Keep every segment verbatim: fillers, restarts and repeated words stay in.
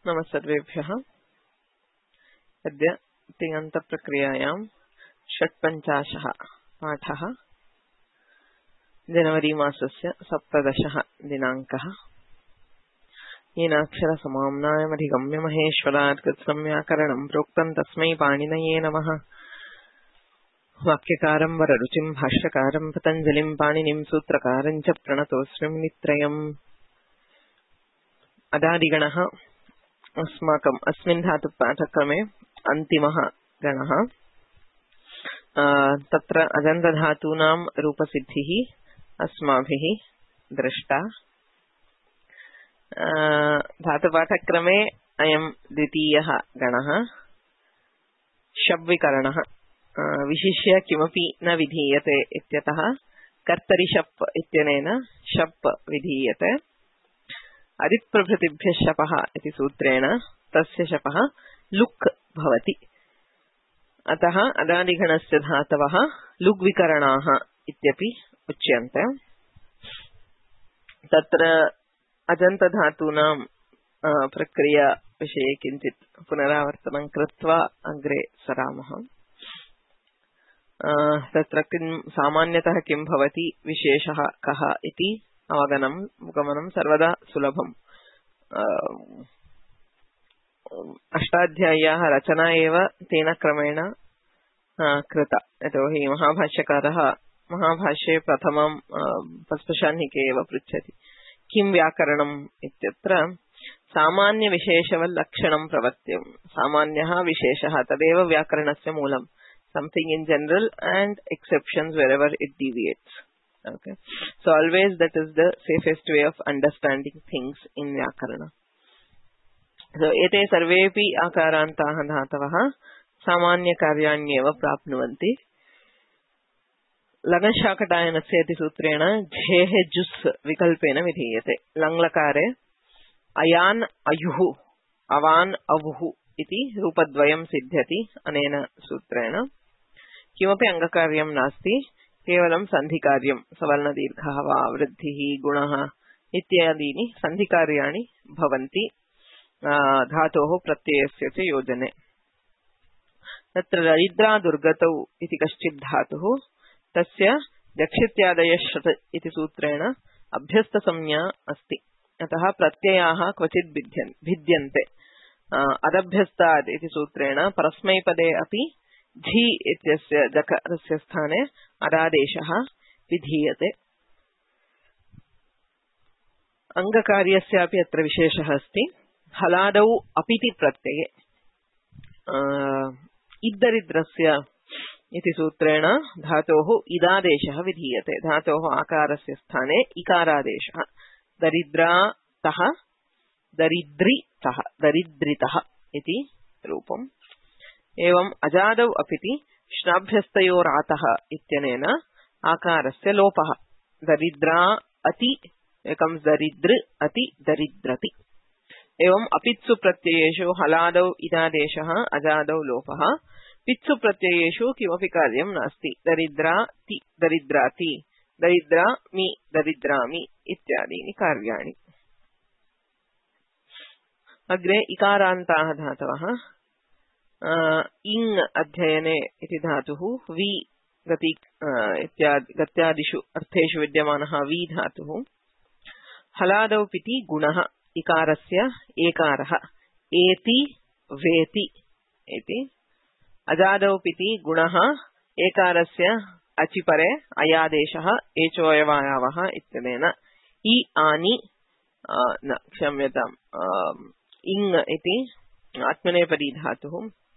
नमः सर्वेभ्यः। अद्य तिङन्तप्रक्रियायां षट्पञ्चाशः पाठः, जनवरी मासस्य सप्तदशः दिनाङ्कः। येनाक्षरसमाम्नायमधिगम्य महेश्वरात् कृत्स्नं व्याकरणं प्रोक्तं तस्मै पाणिनये नमः। वाक्यकारं वररुचिं भाष्यकारं पतञ्जलिं पाणिनिं सूत्रकारं च प्रणतोऽस्मि मुनित्रयम्। अदादिगणः अस्माकम् अस्मिन् धातुपाठक्रमे अन्तिमः गणः। तत्र अजन्तधातूनां रूपसिद्धिः अस्माभिः दृष्टा। धातुपाठक्रमे अयं द्वितीयः गणः। शब्विकरणः विशिष्य किमपि न विधीयते इत्यतः कर्तरि शप् इत्यनेन शप् विधीयते। अदिप्रभृतिभ्यः शपः इति सूत्रेण तस्य शपः लुक् भवति। अतः अदादिगणस्य धातवः लुग्विकरणाः इत्यपि उच्यन्ते। तत्र अजन्तधातूनां प्रक्रिया विषये किञ्चित् पुनरावर्तनं कृत्वा अग्रे सरामः। तत्र किं सामान्यतः किं भवति, विशेषः कः इति अवगमनं गमनं सर्वदा सुलभम्। अष्टाध्याय्याः रचना एव तेन क्रमेण कृता। यतोहि महाभाष्यकारः महाभाष्ये प्रथमं पस्पशाह्निके एव पृच्छति किं व्याकरणम् इत्यत्र सामान्यविशेषवल्लक्षणं प्रवर्त्यं। सामान्यः विशेषः तदेव व्याकरणस्य मूलम्। Something in general and exceptions wherever it deviates. Okay, so always that is the safest way of understanding things in Vyakarana. So ete sarvepi akarantaah dhatavah samanya karyanyev prapnuvanti. Lagashakatayanasya iti sutrena jhehe jus vikalpena vidhiyate. Langlakare ayan ayuhu avan avuhu इति रूपद्वयं सिद्ध्यति अनेन सूत्रेण। किमपि अंगकार्यं नास्ति, केवलं सन्धिकार्यं। सवर्णदीर्घः वा वृद्धिः गुणः इत्यादीनि सन्धिकार्याणि भवन्ति धातोः प्रत्ययस्य च योजने। तत्र रयिद्रा दुर्गतौ इति कश्चित् धातुः, तस्य दक्षित्यादयः शत इति सूत्रेण अभ्यस्तसंज्ञा अस्ति। अतः प्रत्ययाः क्वचित् भिद्यन्ते। अदभ्यस्तात् इति सूत्रेण परस्मैपदे अपि झि इत्यस्य जकारस्य स्थाने अदादेशः विधीयते। अङ्गकार्यस्यापि अत्र विशेषः अस्ति। हलादौ अपिति प्रत्यये इद्दरिद्रस्य इति सूत्रेण धातोः इदादेशः विधीयते। धातोः आकारस्य स्थाने इकारादेशः। दरिद्रातः दरिद्रितः दरिद्रितः इति रूपम्। एवम् अजादौ अपिति श्नाभ्यस्तयोरातः इत्यनेन आकारस्य लोपः। दरिद्रा अति एकं दरिद्र अति दरिद्रति। एवम् अपित्सु प्रत्ययेषु हलादौ इदादेशः, अजादौ लोपः। पित्सु प्रत्ययेषु किमपि कार्यं नास्ति। दरिद्रा ति दरिद्राति, दरिद्रा मि दरिद्रामि इत्यादीनि कार्याणि। अग्रे इकारान्ताः धातवः। इङ् अध्ययने इति धातुः वि गति गत्यादिषु अर्थेषु विद्यमानः वि धातुः। हलादौ पिति गुणः इकारस्य एकारः एति वेति इति। अजादौ पिति गुणः एकारस्य अचिपरे अयादेशः एचोयवायावः इत्यनेन इ आनि न क्षम्यताम् इङ् इति आत्मनेपदी धातुः।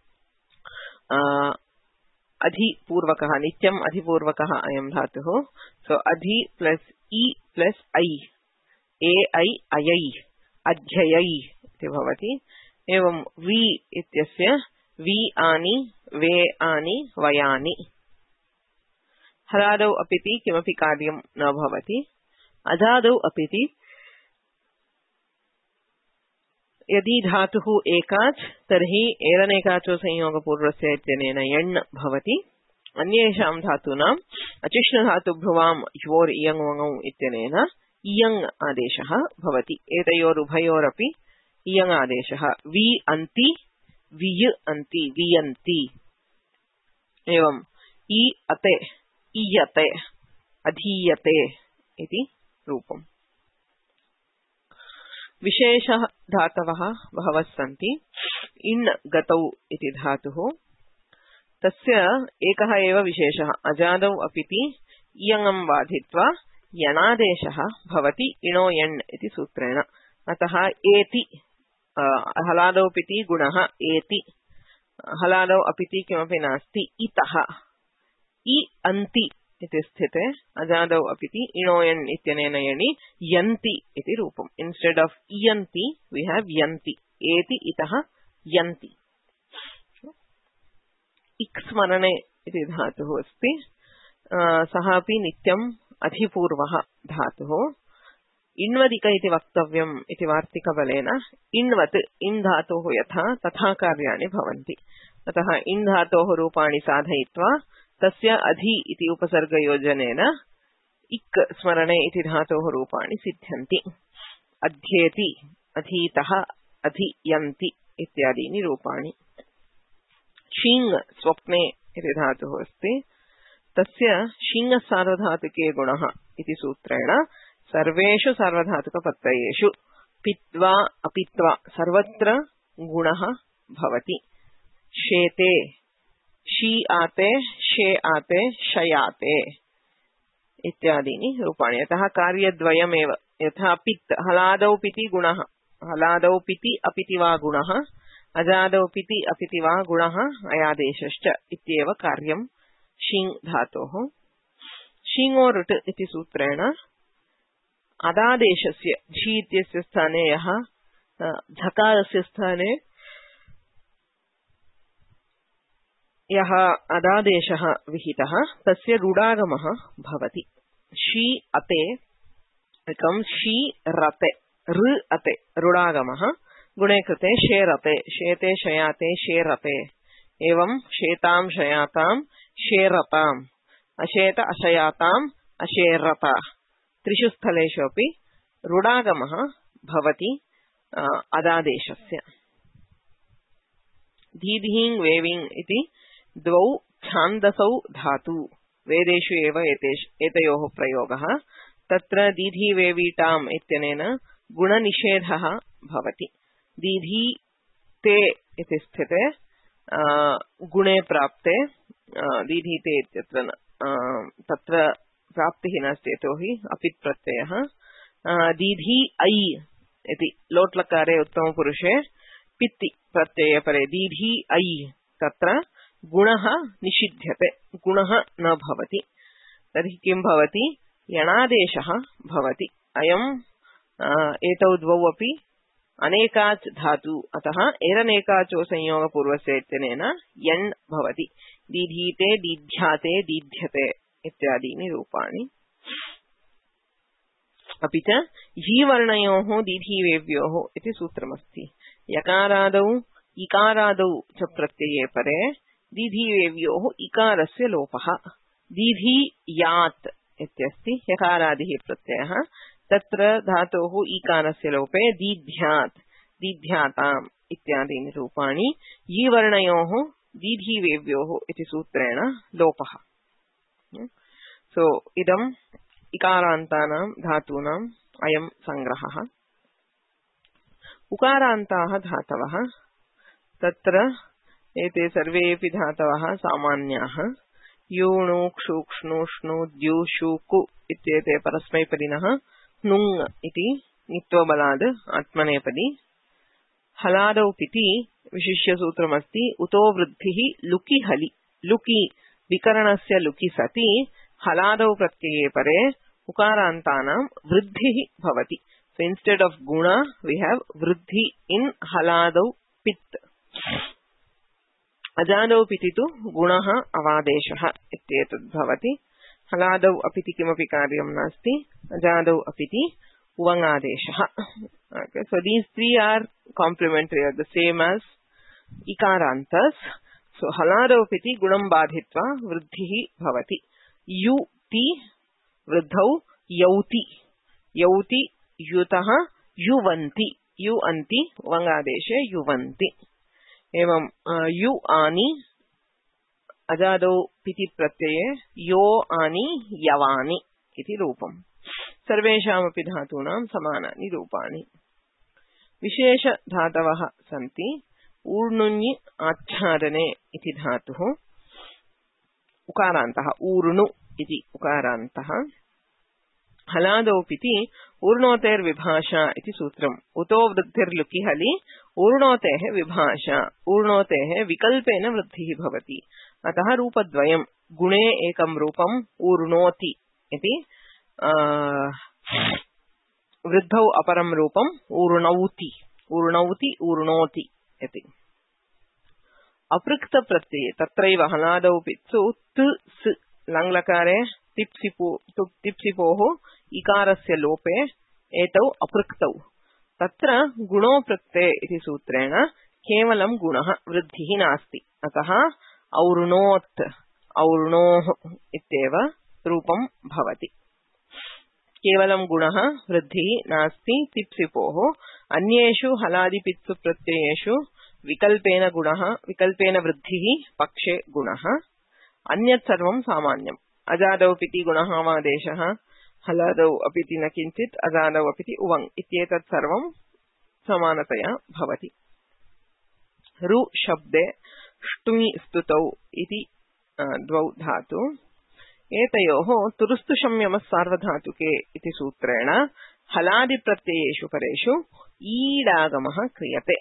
अधिपूर्वकः नित्यम् अधिपूर्वकः अयं धातुः। सो अधि प्लस इ प्लस ऐ ए ऐ अयै अध्ययै इति भवति। एवं वि इत्यस्य वि आनि वे आनि वयानि। हलादौ अपिति किमपि कार्यं न भवति। अजादौ अपिति यदि धातुः एकाच् तर्हि एरनेकाचो संयोगपूर्वस्य इत्यनेन यण् भवति। अन्येषां धातूनाम् अचिष्णुधातुभ्रुवाम् योर् इयङ् वङौ इत्यनेन इयङ् आदेशः भवति। एतयोरुभयोरपि इयङ आदेशः वि अन्ति विय अन्ति वियन्ति एवं इ अते इयते अधीयते इति रूपम्। विशेष धातवः बहवः सन्ति। इन् गतौ इति धातुः तस्य एकः एव विशेषः अजादौ अपिति इयङं बाधित्वा यणादेशः भवति इणो यण् इति सूत्रेण। अतः एति हलादौ पिति गुणः एति हलादौ अपिति किमपि नास्ति इतः इ अन्ति इति स्थिते अजादौ अपिति इणो यण् इत्यनेन यणि यन्ति इति रूपम्। इंस्टेड ऑफ इयन्ति वी हैव यन्ति एति इतः यन्ति। इक् स्मरणे इति धातुः अस्ति सः अपि नित्यम् अधिपूर्वः धातुः। इण्वदिक इति वक्तव्यम् इति वार्तिकबलेन इण्वत् इन् धातोः यथा तथा कार्याणि भवन्ति। अतः इन् धातोः रूपाणि साधयित्वा तस्य अधि इति उपसर्गयोजनेन इक् स्मरणे इति धातोः रूपाणि सिद्ध्यन्ति। अध्येति अधीतः अधीयन्ति इत्यादीनि रूपाणि। शीङ् स्वप्ने इति धातुः अस्ति तस्य शीङ् सार्वधातुके गुणः इति सूत्रेण सर्वेषु सार्वधातुकप्रत्ययेषु पित्वा अपित्वा सर्वत्र गुणः भवति। शेते शी आते शे आते शयाते इत्यादीनि रूपाणि। अतः कार्यद्वयमेव यथा पित् हलादौ पिति गुणः हलादौ पिति अपिति वा गुणः अजादौ पिति अपिति वा गुणः अयादेशश्च इत्येव कार्यं शीङ् धातोः। शीङोरुट् इति सूत्रेण अदादेशस्य झि इत्यस्य स्थाने यः झकारस्य स्थाने यः अदादेशः विहितः तस्य रुडागमः भवति। शी अते एकं शी रते ऋ अते रुडागमः गुणे कृते शेरते शेते शयाते शेरते एवं शेतां शयातां शेरताम् अशेत अशयाताम् अशेरता त्रिषु स्थलेषु अपि रुडागमः भवति अदादेशस्य। दीधिङ् वेविङ् इति द्वौ छान्दसौ धातु वेदेषु एव एतयोः प्रयोगः। तत्र दीधी वेवीटाम् इत्यनेन गुणनिषेधः भवति। दीधी ते इति स्थिते गुणे प्राप्ते दीधीते इत्यत्र तत्र प्राप्तिः नास्ति यतोहि अपित् प्रत्ययः। दीधी ऐ इति लोट्लकारे उत्तमपुरुषे पित्ति प्रत्यये परे दीधी ऐ तत्र गुणः निषिध्यते गुणः न भवति। तर्हि किं भवति यणादेशः भवति। अयम् एतौ द्वौ अपि अनेकाच् धातु अतः एरनेकाचो संयोगपूर्वस्य इत्यनेन यण् भवति। दीधीते दीध्याते दीध्यते इत्यादीनि रूपाणि। अपि च हीवर्णयोः दीधीवेव्योः इति सूत्रमस्ति। यकारादौ इकारादौ च प्रत्यये परे दीधीवेव्योः इकारस्य लोपः। दीधी यात् इत्यस्ति यकारादिः प्रत्ययः तत्र धातोः इकारस्य लोपे दीध्यात् दीध्याताम् इत्यादीनि रूपाणि यीवर्णयोः दीधीवेव्योः इति सूत्रेण लोपः। सो इदम् इकारान्तानां धातूनाम् अयं संग्रहः। उकारान्ताः धातवः तत्र एते सर्वेऽपि धातवः सामान्याः। यूणु क्षुक्ष्णु श्नु द्यु शूकु इत्येते परस्मैपदिनः नुङ् इति नित्वबलाद् आत्मनेपदी। हलादौ पिति विशिष्य सूत्रमस्ति उतो वृद्धिः लुकि हलि लुकि विकरणस्य लुकि सति हलादौ प्रत्यये परे उकारान्तानां वृद्धिः भवति। So instead of guna we have वृद्धि in हलादौ पित्। अजादौ पिति तु गुणः अवादेशः इत्येतद् भवति। हलादौ अपिति किमपि कार्यं नास्ति। अजादौ अपिति उवङादेशः। Okay, so these three are complementary, are the same as ikarantas. So haladau piti gunam badhitva vruddhihi bhavati. Yu ti vruddhau yauti yauti yutaha yuvanti यु अन्ति उवङ्गादेशे युवन्ति। एवं यु आनि अजादौ पिति प्रत्यये यो आनि यवानि इति रूपम्। सर्वेषामपि धातूनां समानानि रूपाणि। विशेष धातवः सन्ति। ऊर्णुञ् आच्छादने इति धातुः उकारान्तः ऊर्णु इति उकारान्तः। हलादौ पिति ऊर्णोतेर्विभाषा इति सूत्रम्। उतो वृद्धिर्लुकि हलि ऊर्णोतेः विभाषा ऊर्णोतेः विकल्पेन वृद्धिः भवति। अतः रूपद्वयम्। गुणे एकं रूपम् ऊर्णोति इति, वृद्धौ अपरं रूपम् ऊर्णौति ऊर्णौति ऊर्णोति इति। अपृक्त प्रत्यये तत्रैव हलादौ पित्सु त् स् लङ्लकारे तिप्सिपो तिप्सिपोः इकारस्य लोपे एतौ अपृक्तौ। तत्र गुणो प्रत्यय इति सूत्रेण केवलं गुणः, वृद्धिः नास्ति। अतः और्णोत् और्णोः इत्येव रूपं भवति। केवलं गुणः, वृद्धिः नास्ति तिप्सिपोः। अन्येषु हलादिपित्सु प्रत्ययेषु विकल्पेन गुणः, विकल्पेन वृद्धिः, पक्षे गुणः। अन्यत् सर्वं सामान्यम्। अजादौ पिति गुणः आदेशः, हलादौ अपिति न किञ्चित्, अजादौ अपिति उवङ् इत्येतत् सर्वं समानतया भवति। रु शब्दे ष्टुङि स्तुतौ इति द्वौ धातु। एतयोः तुरुस्तुशम्यमः सार्वधातुके इति सूत्रेण हलादिप्रत्ययेषु परेषु ईडागमः क्रियते।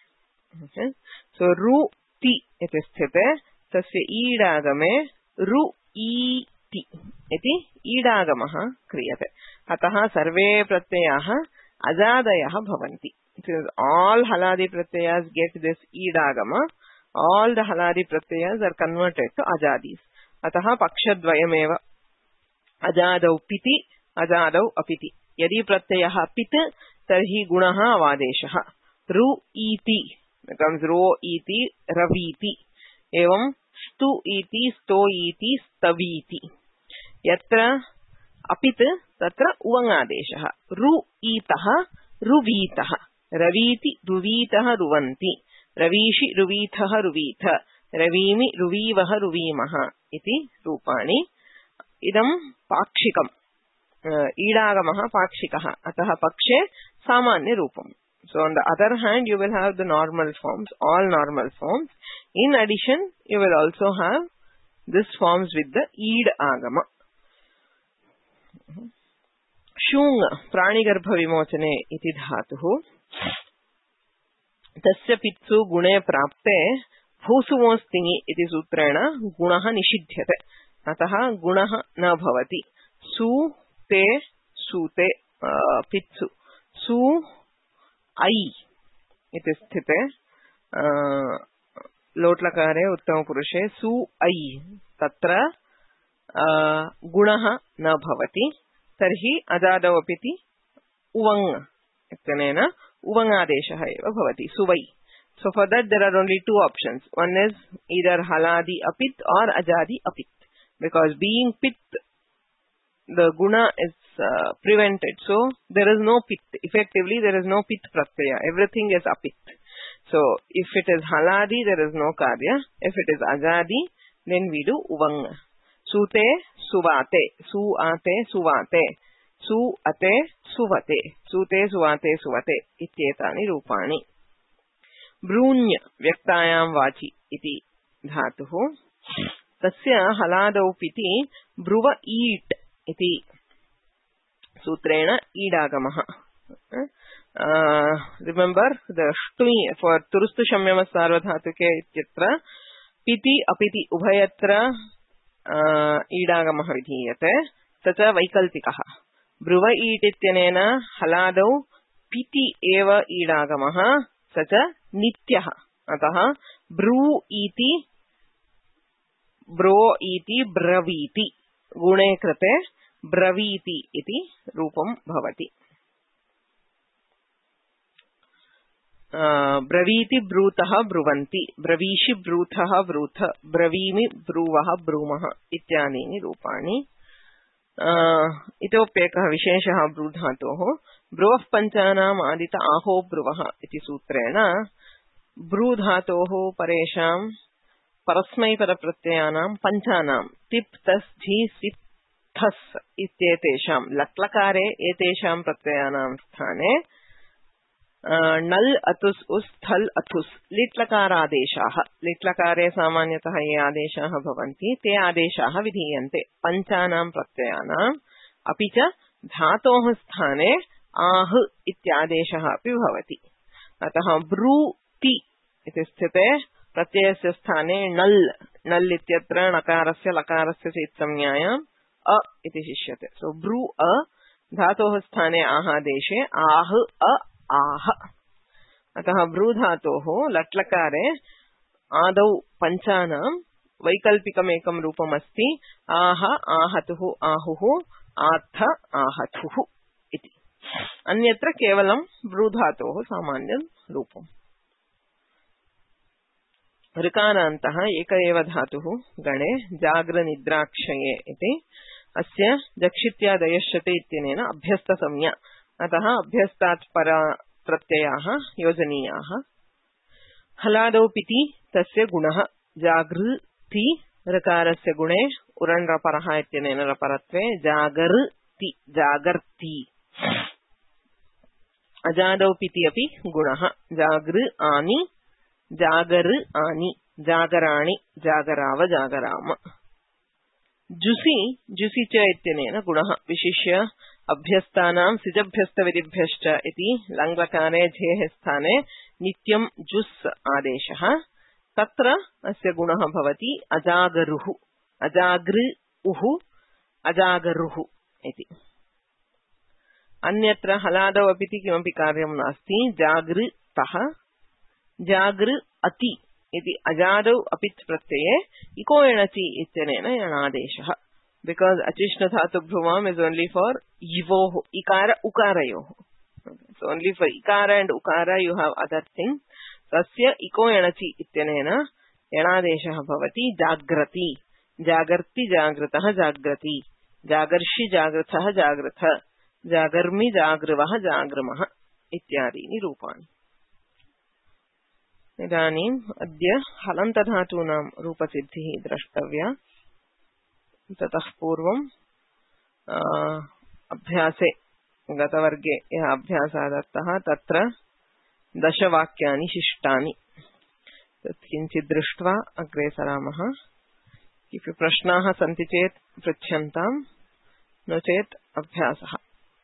सो रु ति इति स्थिते तस्य ईडागमे रु ईति इति ईडागमः क्रियते। अतः सर्वे प्रत्ययाः अजादयः भवन्ति। All haladi pratyayas get this idagama. All the haladi pratyayas are converted to ajadis. Ataha pakshadvayameva ajadau piti ajadau apiti. Yadi pratyayaha pit tarhi gunaha avadeshaha. Ru iti becomes ro iti raviti. Evam stu iti sto iti staviti. Yatra apit tatra uvangadeshaha. Ru itaha ruvitaha. Raviti ruvitaha ruvanti. Ravishi ruvitaha ruvitha. Ravimi ruvivaha ruvimaha. Iti rupani. Idam pakshikam. Idagamaha pakshikaha. Ataha pakshe samanya rupam. So on the other hand, you will have the normal forms, all normal forms. In addition, you will also have this forms with the id agama. Shung pranigarbha vimochane iti dhatuhu. Tasya pitsu gune prapte bhusuvostingi iti sutrena gunaha nishidhyate. Ataha gunaha na bhavati. Su te sute uh, pitsu. Su ai iti sthite uh, lotlakare uttama purushe su ai tatra uh, gunaha na bhavati. Tarhi ajadau apiti uvang ityanena uvangadeshaha eva bhavati suvai. So for that there are only two options. One is either haladi apit or ajadi apit. Because being pit, the guna is uh, prevented. So there is no pit. Effectively there is no pit pratyaya. Everything is apit. So if it is haladi, there is no karya. If it is ajadi, then we do uvang. Sute, suvate, suate, suvate, suate, suvate, sute, suvate, suvate, ityetani rupani. Brunya vyaktayam vachi iti dhatuhu. Tasya haladau piti bruva eat iti sutrena idagamaha. Uh, remember the shtui for turustu shamyama sarvadhatuke ityatra piti apiti ubhayatra Uh, idagamaha vidhiyate tacha vaikalpikaha. Bruva eat ityanena haladau piti eva idagamaha tacha nityaha. Ataha bru iti bro iti braviti gune krate braviti iti rupam bhavati. Uh, braviti brutaha bruvanti, bravishi brutaha brutha, bravimi bruvaha brumaha ityani rupani. इतोप्येकः विशेषः ब्रूधातोः ब्रुवः पञ्चानाम् आदित आहो ब्रुवः इति सूत्रेण ब्रूधातोः परेषां परस्मैपदप्रत्ययानां पञ्चानां तिप् तस् झि सिप् थस् इत्येतेषां लट्लकारे एतेषां प्रत्ययानां स्थाने नल् अतुस् उस् थल् अथुस् लिट्लकारादेशाः लिट्लकारे सामान्यतः ये आदेशाः भवन्ति ते आदेशाः विधीयन्ते पञ्चानां प्रत्ययानाम् अपि च धातोः स्थाने आह् इत्यादेशः अपि भवति। अतः ब्रूति इति स्थिते प्रत्ययस्य स्थाने नल् नल् इत्यत्र नकारस्य लकारस्य चेत्संज्ञायाम् अ इति शिष्यते। सो ब्रू अ धातोः स्थाने आहादेशे आह् अ आह। अतः ब्रूधातोः लट्लकारे आदौ पञ्चानां वैकल्पिकमेकं रूपमस्ति आह आहतुः आहुः आत्थ आहतुः इति। अन्यत्र केवलं ब्रूधातोः सामान्यं रूपम्। ऋकारान्तः एक एव धातुः गणे जाग्रनिद्राक्षये इति अस्य जक्षित्यादयश्यते इत्यनेन अभ्यस्तसंज्ञा। अतः अभ्यस्तात् परा प्रत्ययाः योजनीयाः। हलादौ पिति तस्य गुणः जागृति ऋकारस्य गुणे उरण् रपरः इत्यनेन रपरत्वे जागर्ति जागर्ति। अजादौ पिति अपि गुणः जागृ आनि जागर आनि जागराणि जागराव जागराम। जुसि जुसि च इत्यनेन गुणः विशिष्य अभ्यस्तानां सिजभ्यस्तविधिभ्यश्च इति लङ्लकारे झेः स्थाने नित्यं जुस् आदेशः। तत्र अस्य गुणः भवति अजागरुः अजागृउः अजागरुः इति। अन्यत्र हलादौ अपि किमपि कार्यं नास्ति। जागृतः जागृ अति इति अजादौ अपित् प्रत्यये इको एणचि इत्यनेन यणादेशः। Because achishna dhatu bhruvam is only for yivoh, ikara, ukarayoh. Okay. So only for ikara and ukara you have other things. Tasya iko yanachi ityanena yanadeshah bhavati jagrati. Jagarti jagratah jagrati. Jagarshi jagratah jagratha. Jagarmi jagrvah jagramah. Ityadini rupani. Idanim adya halantadhatunam rupasiddhihi drashtavya. ततः पूर्वम् अभ्यासे गतवर्गे यः अभ्यासः दत्तः तत्र दशवाक्यानि शिष्टानि तत् किञ्चित् दृष्ट्वा अग्रे सरामः। किमपि प्रश्नाः सन्ति चेत् पृच्छन्ताम्, नो चेत् अभ्यासः।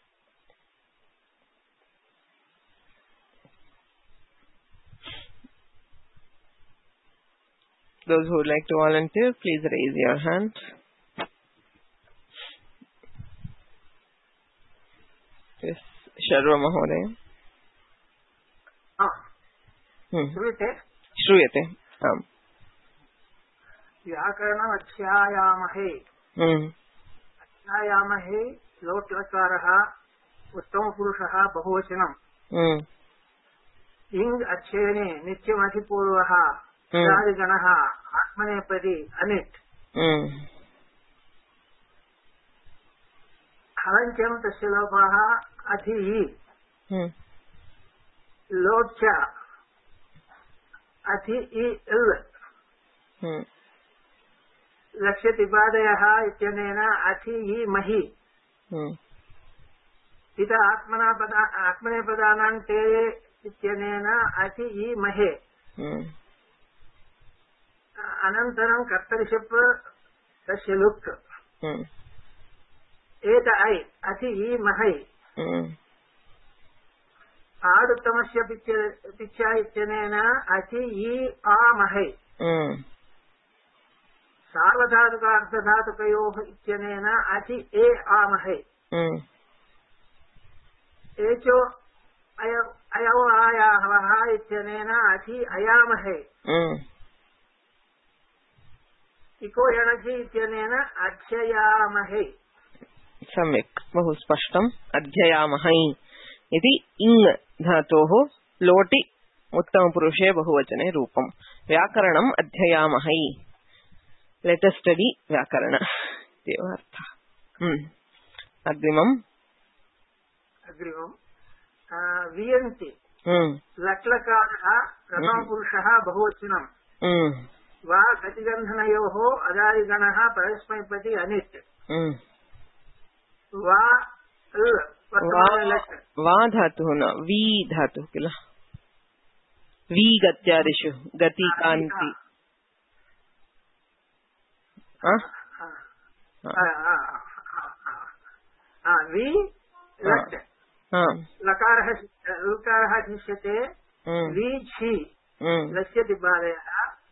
Those who would like to volunteer, please raise your hand. Yes, Sharva Mahoday. श्रूयते श्रूयते आम्। व्याकरणम् अध्यायामहे अध्यायामहे लोट् लकारः उत्तमपुरुषः बहुवचनम् इङ् अध्ययने नित्यमधिपूर्वः गणः आत्मनेपदी अनिट् हलञ्चम् तस्य लोपः अधि लोट् च अधि इल् लक्ष्यतिपादयः इत्यनेन अधि इ महि इत आत्मनापदा आत्मनेपदानां ते इत्यनेन अधि इ महे अनन्तरं कर्तरिषप् तस्य लुक् एत ऐ अधि इ महै आदुत्तमस्य पिच्चा इत्यनेन अधि इ आमहै सार्वधातुकार्धधातुकयोः इत्यनेन अधि ए आमहै एचो अयौ आयावः इत्यनेन अधि अयामहै इको यणचि इत्यनेन अध्ययामहै। सम्यक्, बहु स्पष्टम्। अध्ययामहै इति इङ् धातोः लोटि उत्तमपुरुषे बहुवचने रूपम्। व्याकरणम् अध्ययामहै। लेट् अस् स्टडी व्याकरण इत्येव अर्थः। अग्रिमम् अग्रिमम् वियन्ति लट्लकारः प्रथमपुरुषः बहुवचनम् वा गतिगन्धनयोः अदादिगणः परस्मैपदी अनिट् वा वा धातुः न वी धातुः किल वी गत्यादिषु गति कान्ति वि लट् लकारः लकारः शिष्यते वि छि लस्यति बालयः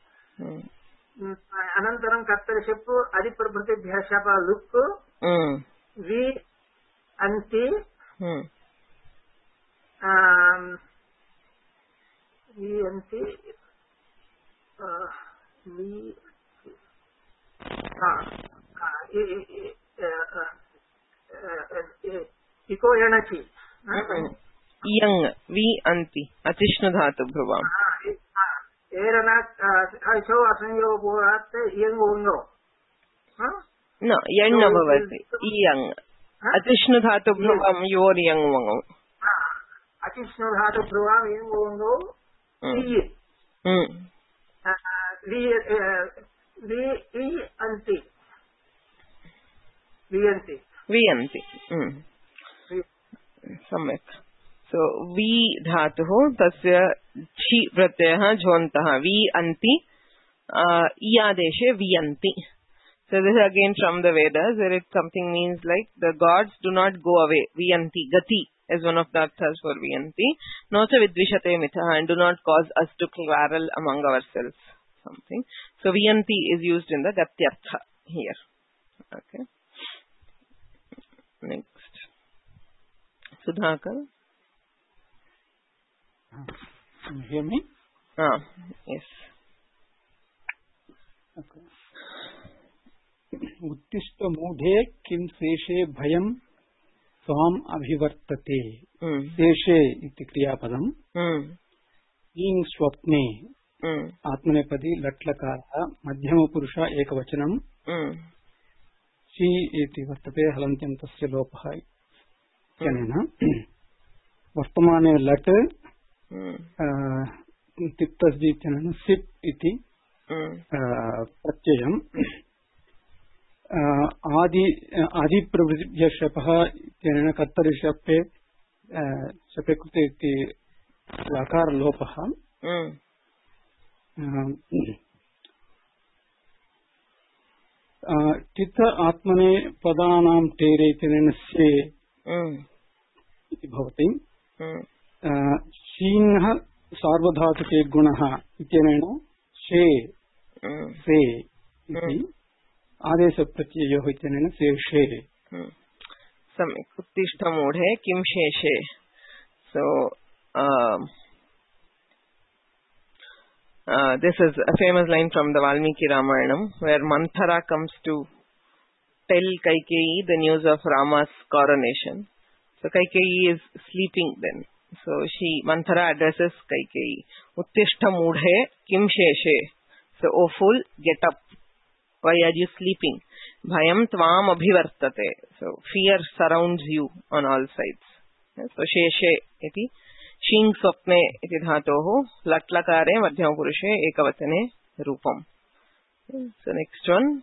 अनन्तरं कर्तरिषप् अधिप्रभृतिभ्यः शप लुक् वि अन्ति वि अन्ति इको एणचि यङ् वि अन्ति अतिष्णु धातु भ्रुवाम् न यण् न भवति इयङ् अतिष्णु धातु भ्रुवम् योर् यङ् वङौ अतिष्णु धातु भ्रुवाम् यङ् वङौ वियन्ति वियन्ति सम्यक् सो वि धातुः तस्य छि प्रत्ययः झोन्तः वि अन्ति इयादेशे वियन्ति. So this is again from the Vedas, where it something means like the gods do not go away. Viyanti, gati is one of the arthas for Viyanti. Nocha vidvishate mitha, and do not cause us to quarrel among ourselves. Something. So Viyanti is used in the gatyartha here. Okay. Next. Sudhakar. Can you hear me? Ah, yes. Okay. उत्तिष्ठ मूढ़े किम शेषे भयम स्वाम अभिवर्तते. शेषे इति क्रियापदम. ईं स्वप्ने आत्मनेपदी लट्लकारः मध्यम पुरुष एकवचनम. शी इति वर्तते हलन्त्यन्तस्य लोपः इत्यनेन वर्तमाने लट् तिप्तस्जि इत्यनेन सिप् इति प्रत्ययम् आदि आदिप्रभृतिभ्यः शपः इत्यनेन कर्तरि शपे शपे कृते इति लकारलोपः. चित्त आत्मने पदानां टेरे इत्यनेन से इति भवति. शीनः सार्वधातुके गुणः इत्यनेन शे से इति आदेश प्रत्ययोः इत्यनेन शेषे. सम्यक्. उत्तिष्ठ मूढे किं शेषे. So uh, uh, this is a famous line from the Valmiki Ramayanam, where Manthara comes to tell Kaikeyi the news of Rama's coronation. So Kaikeyi is sleeping then. So she Manthara addresses Kaikeyi. Uttishtha moodhe kim sheshe. So, O fool, get up. Why are you sleeping? Bhayam tvam abhivartate. So fear surrounds you on all sides. So sheshe iti shing swapne iti dhatoh latlakare madhyama purushe ekavachane rupam. So next one.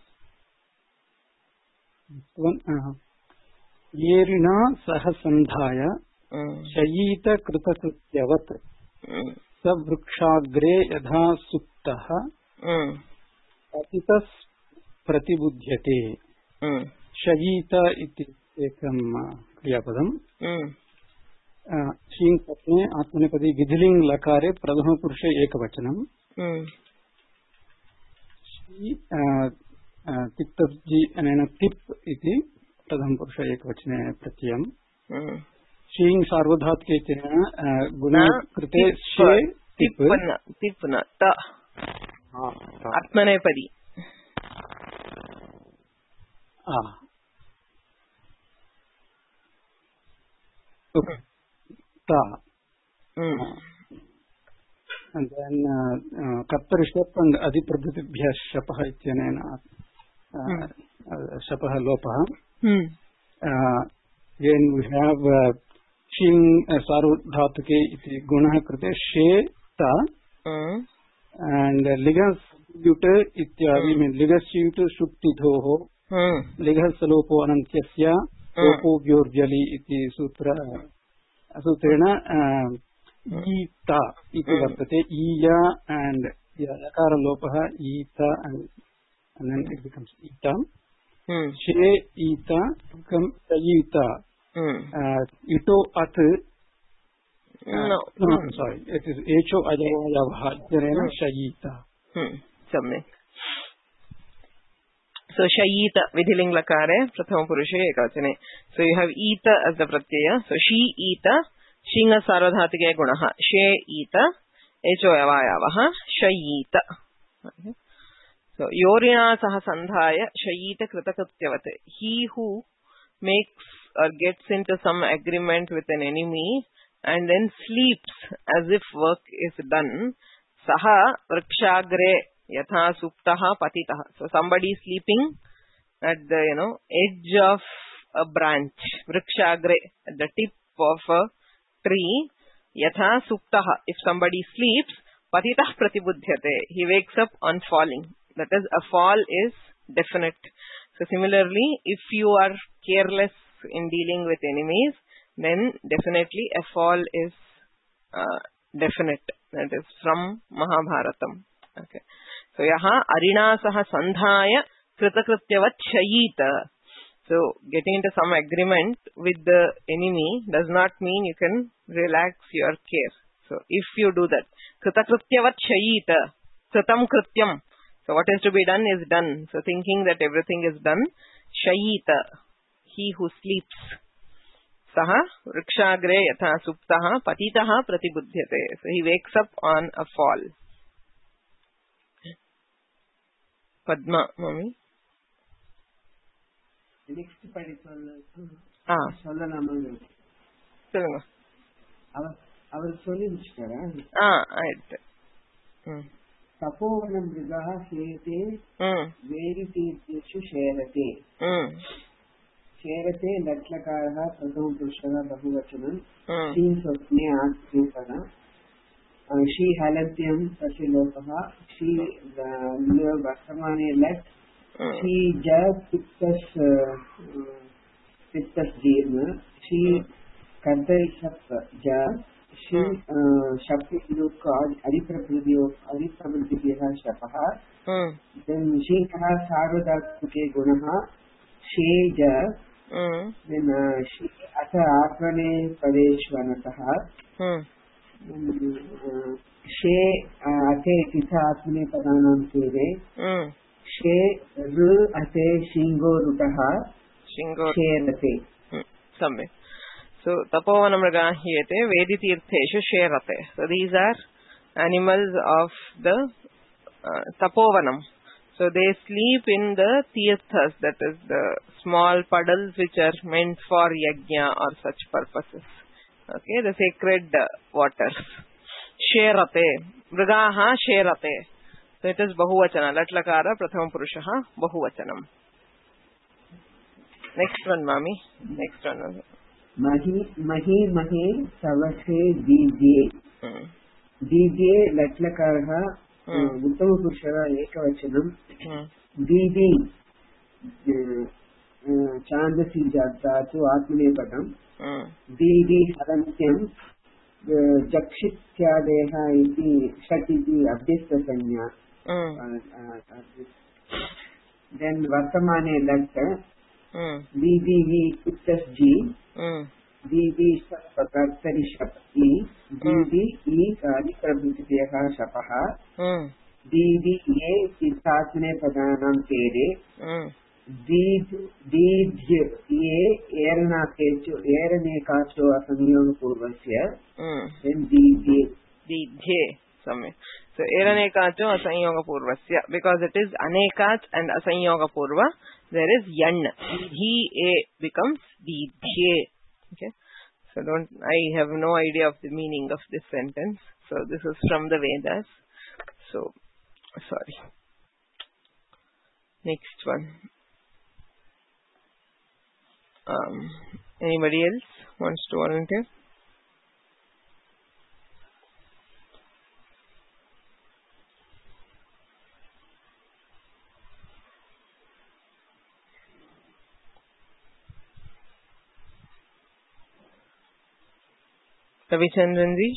one uh, yerina sahasandhaya shayita kritakrityavat savrukshagre yadha suptaha अतितस् प्रतिबुध्यते. शयीत इति एकं क्रियापदम्. शीं स्वप्ने आत्मनेपदी विधिलिङ् लकारे प्रथम पुरुषे एकवचनम्. तिप्तज्जि अनेन तिप् इति प्रथम पुरुष एकवचने प्रत्ययम्. शीं सार्वधातुके इत्यनेन गुणे कृते शे तिप् तिप् न त आत्मनेपदी. Ah. Okay. Ta. Mm. And then Kartari Shap and Adiprabhutibhya Shapah ityanena Shapah Lopaha. Again, we have uh, shing uh, sarvadhatuke iti gunah krite she ta mm. and uh, ligas substitute ityadi mm. mean ligas substitute shuktidhoho mm. ligas salopo anantyasya lopo vyorjali iti sutra sutrena uh, ita iti mm. vartate iya and yakara lopaha ita and, and then it becomes ita mm. she ita becomes ita mm. uh, ito at Uh, no. no, no, I'm sorry. It is echo ajavayavaha ityarena shayita. Hmm. Samyak. So shayita vidhiling lakare prathama purushe ekavachane. So you have ita as the pratyaya. So she ita shinga sarvadhatike gunaha. She ita echo avayavaha shayita. Okay. So yorina saha sandhaya shayita kritakrityavate. He who makes or gets into some agreement with an enemy and then sleeps as if work is done. Saha vrikshagre yatha suptaha patitaha. So somebody is sleeping at the, you know, edge of a branch. Vrikshagre, at the tip of a tree. Yatha suptaha. If somebody sleeps, patitah pratibudhyate. He wakes up on falling. That is, a fall is definite. So similarly, if you are careless in dealing with enemies, then definitely a fall is uh, definite. That is from Mahabharatam. Okay. So yaha arina saha sandhaya kritakrityavat shayita. So getting into some agreement with the enemy does not mean you can relax your care. So if you do that, kritakrityavat shayita, kritam krityam. So what is to be done is done. So thinking that everything is done, shayita, he who sleeps. Saha vrikshagre yatha suptaha patitaha pratibudhyate. So he wakes up on a fall. Padma, mommy. Next படி சொல்ல Ah, சொல்லலாமா சொல்லுங்க. அவர் அவர் சொல்லி முடிச்சிட்டாரா? ஆ, ஆயிடுச்சு. ம். तपोवनं मृगः शेते वेरितीर्थेषु शेरते. ம். शेरते लट्लकारः प्रथमपुरुषः बहुवचनं. ம். शी स्वप्ने आत्मनेपदः. शी हलन्त्यं तस्य लोपः. शी वर्तमाने लट्. शी ज पित्तस् पित्तस् जीर्ण. शी कर्तरिषप् ज. शी शब्दलोक अधिप्रभृतियो अधिप्रभृतिभ्यः शपः. देन शीतः सार्वधातुके गुणः शेज. देन शी अथ आत्मने पदेष्वनतः. शे अथे तिथ आत्मने पदानां तेरे. शे ऋ अथे शिंगो रुटः शेरते. सम्यक्. So tapovana mriga hiyate veditirtheshu sherate. So these are animals of the uh, tapovanam. So they sleep in the tirthas, that is the small puddles which are meant for yajna or such purposes. Okay, the sacred uh, waters. Sherate. Mrigaha sherate. So it is bahuvachana. Latlakara prathama purushaha bahuvachanam. Next one, mami. Next one. मही मही महे सवसे दीजे. दीजे लट्लकारः उत्तमपुरुषः एकवचनं. दीदी छान्दसि धातु आत्मनेपदं. दीदी हलन्त्यं जक्षित्यादेः इति षट् इति अभ्यस्तसंज्ञा. देन् वर्तमाने लट्. दीदी पित्तस् जी. दीदी कर्तरि शप्ति. दीदी ई अधिप्रभृतिभ्यः शपः. दीदी ये चित्तात्मने पदानां तेरे. दीद् दीद्य ये एरणाकेषु एरनेकाचो असंयोगपूर्वस्य. दीद्ये दीध्ये. सम्यक्. So eranekacho asanyogapurvasya, because it is anekach and asanyogapurva, there is yan. He a becomes didhye. Okay. So don't, I have no idea of the meaning of this sentence. So this is from the Vedas. So sorry. Next one. Um, Anybody else wants to volunteer? Ravichandranji?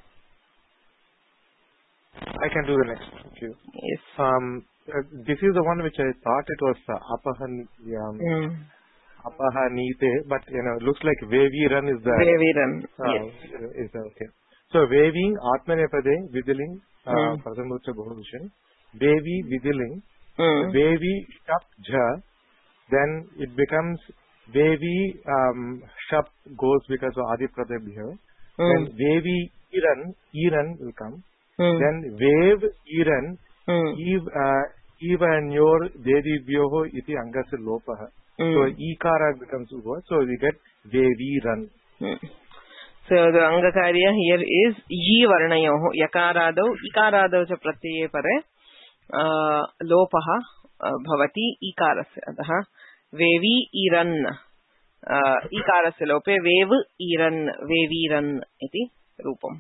I can do the next. Thank you. Yes. Um, uh, this is the one which I thought it was uh, apahan, um, mm. apahanite, but you know, looks like veviran is the veviran. Uh, yes. Is the, okay. So veving atmanepade vidiling uh, pradhamucha bahuvushan vevi vidiling mm. vevi shap jha, then it becomes vevi um, shap goes because of adi pradabhya. Mm. Then vevi iran iran will come. Mm. Then vev iran mm. ev uh, evanyor dedibhyoho iti angasa lopaha. Mm. So ikara becomes uva. So we get veviran. Mm. So the angakarya here is yi varnayoho yakarado ikarado cha pratyaya pare uh, lopaha uh, bhavati ikarasya atah vevi iran uh, ikarasya lope vev iran veviran iti rupam.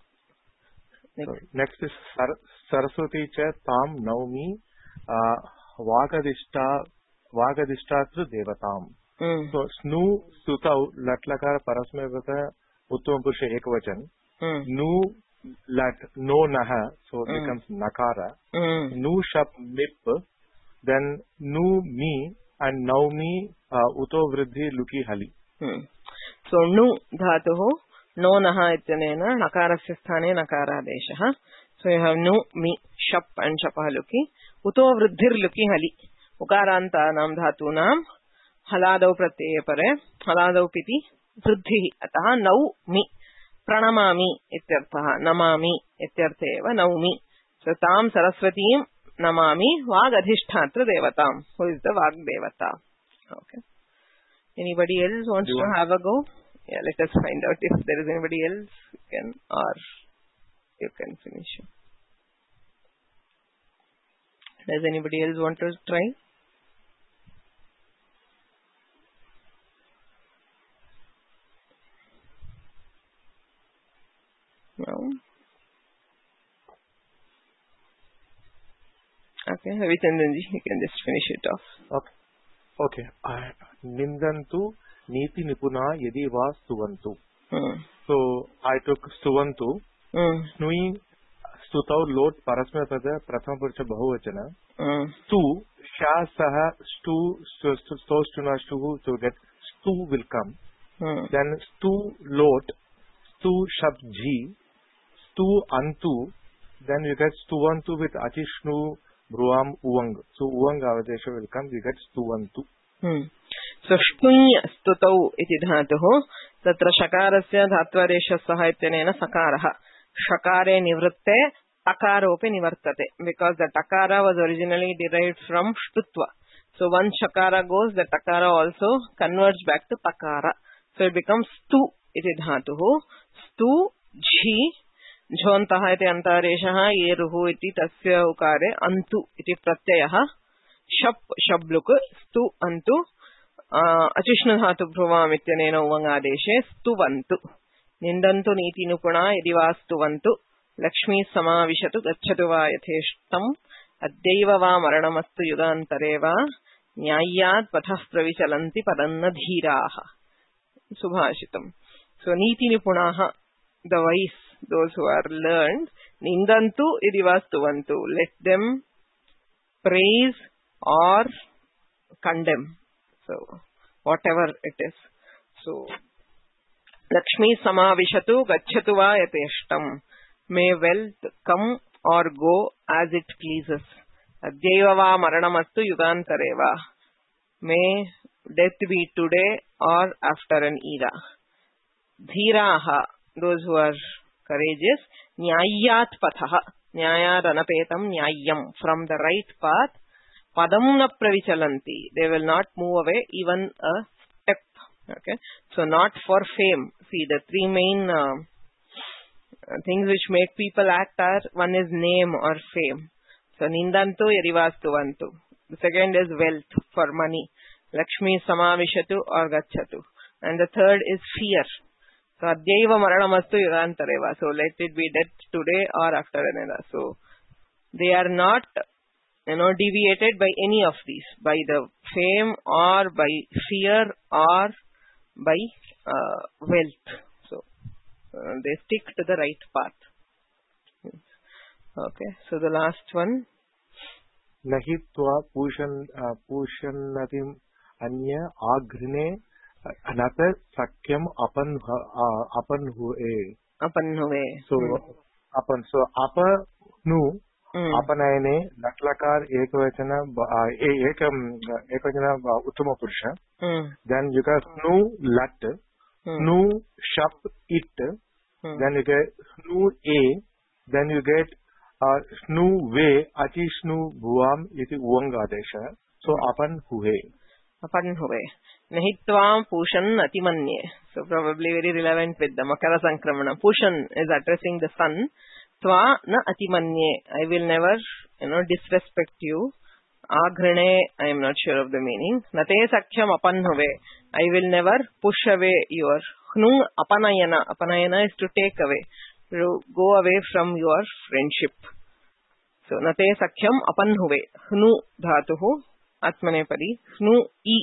So next is sar, saraswati cha tam naumi uh, vagadishta vagadishtatra devatam. Mm. So snu sutau latlakar parasmevata uttam purusha ekvachan. Mm. Nu lat no naha, so it mm. becomes nakara. Mm. Nu shap mip, then nu mi and naumi uh, uto vridhi luki hali. Mm. So nu dhatuho no naha ityanena nakarasya sthane nakaradeshah. So you have nu mi shap and shapah luki uto vridhir luki hali. उकारांता नाम धातु नाम हलादौ प्रत्यये परे हलादौ पिति वृद्धिः अतः नौ मि प्रणमामि इत्यर्थः नमामि इत्यर्थे एव नौमि. सो तां सरस्वतीं नमामि वागधिष्ठात्र देवतां. हु इज द वाग् देवता? Okay. Anybody else wants to have a go? Yeah, let us find out if there is anybody else who can, or you can finish. Does anybody else want to try? No. Okay, Ravichandranji, you can just finish it off. Okay. Okay. Uh, Nindantu niti nipuna yadi va stuvantu. Hmm. So I took stuvantu. Hmm. Snui stutau lot parasmapada prathama purusha bahuvachana. Hmm. Stu sha saha stu sto stuna stu, so that stu will come. Hmm. Then stu lot stu shabji stu antu. Then you get stuvantu with achishnu bruam uvang. So uvang avadesha will come. You get stuvantu. Hmm. So shtunya stutau iti dhatuh tatra shakarasya dhatvaresha saha ityanena sakarah shakare nivritte takarope nivartate, because the takara was originally derived from shtutva. So once shakara goes, the takara also converts back to takara. So it becomes stu iti dhatuh. Stu jhi jhontah iti antareshah yeruhu iti tasya ukare antu iti pratyayah shap shabluk stu antu achishnu dhatu bhruvam ityanena uvangadeshe stuvantu. Nindantu niti nupuna yadi va stuvantu lakshmi samavishatu gacchatu va yatheshtam adyaiva va maranamastu yugantare va nyayat pathah pravichalanti padanna dhiraha. Subhashitam. So niti nipunaha, the wise, those who are learned, nindantu yadi va stuvantu, let them praise or condemn. So whatever it is. So Lakshmi samavishatu gacchatu va yateshtam. May wealth come or go as it pleases. Adyaiva va maranamastu yugantareva. May death be today or after an era. Dhiraha, those who are courageous. Nyayat pathaha. Nyayat anapetam nyayam. From the right path. Padam na pravichalanti. They will not move away even a step. Okay. So not for fame. See, the three main uh, things which make people act are, one is name or fame. So nindantu yadivastuvantu. The second is wealth, for money. Lakshmi samavishatu or gacchatu. and the third is fear. So adyaiva maranamastu yugantareva. So let it be death today or after another. So they are not, you know, deviated by any of these, by the fame or by fear or by uh, wealth. So uh, they stick to the right path. Okay, so the last one. Nahi tva pushan pushanatim anya agrine another sakyam apan apan hue. Apan hue. So hmm. apan so apa nu अपनयने लट्लकार एकवचन एकम एकवचन उत्तम पुरुष then you get snu lat snu shap it then you get snu a then you get uh, snu ve ati snu bhuam iti uang adesha. So apan huhe apan huve nahitvam pushan atimanye. So probably very relevant with the makara sankramana. Pushan is addressing the sun. Tva na atimanye, I will never, you know, disrespect you. Agrane, I am not sure of the meaning. Nate sakhyam apanhuve, I will never push away your. Hnung apanayana, apanayana is to take away, to go away from your friendship. So nate sakhyam apanhuve, hnu dhatuhu, atmanepadi, hnu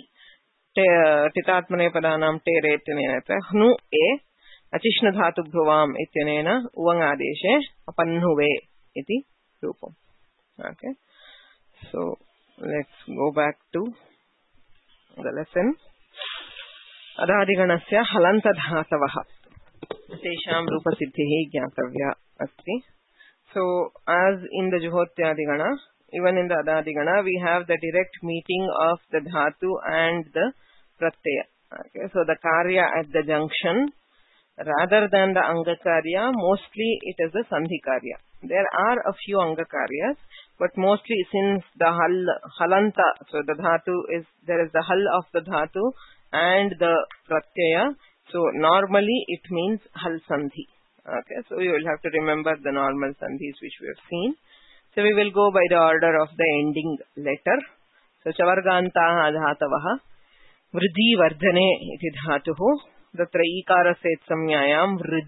i, titatmanepadanam te retenenata, hnu e, Achishna dhatu bhuvam ityanena uvang adeshe apanhuve iti rupam. Okay. So let's go back to the lesson. Adadiganasya halanta dhatavaha tesham rupa siddhihi jnatavya asti. So as in the Juhotyadigana, even in the Adadigana, we have the direct meeting of the dhatu and the pratyaya. Okay. So the karya at the junction, rather than the Angakarya, mostly it is a Sandhikarya. There are a few Angakaryas, but mostly since the hal, halanta, so the dhatu is, there is the hal of the dhatu and the pratyaya, so normally it means hal sandhi. Okay, so you will have to remember the normal sandhis which we have seen. So we will go by the order of the ending letter. So chavargantaha dhatavaha vridhi vardhane iti dhatuhu. Tatra ikara set samyayam vrij.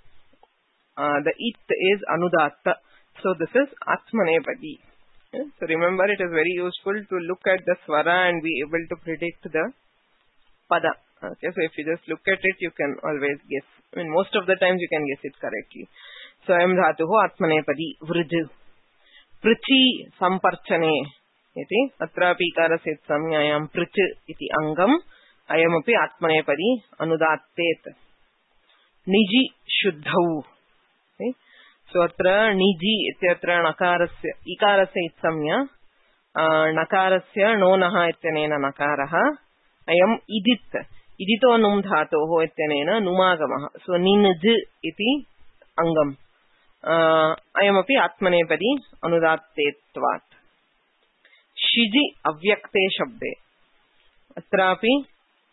Uh, the it is anudatta. So this is atmanepadi. Yeah? So remember, it is very useful to look at the swara and be able to predict the pada. Okay, so if you just look at it, you can always guess. I mean, most of the times you can guess it correctly. So ayam dhatuhu atmanepadi vrij. Prichi samparchane iti. Atrapi ikara set samyayam prich iti angam. Ayamapi atmanepadi anudattet. Niji shuddhau. Okay. So atra niji ityatra nakarasya ikarasya itsamya uh, nakarasya nonaha ityanena nakaraha ayam idit idito num dhatoho ityanena numagamaha. So ninj iti angam. Uh, ayamapi atmanepadi anudattetvat. Shiji avyakte shabde. Atrapi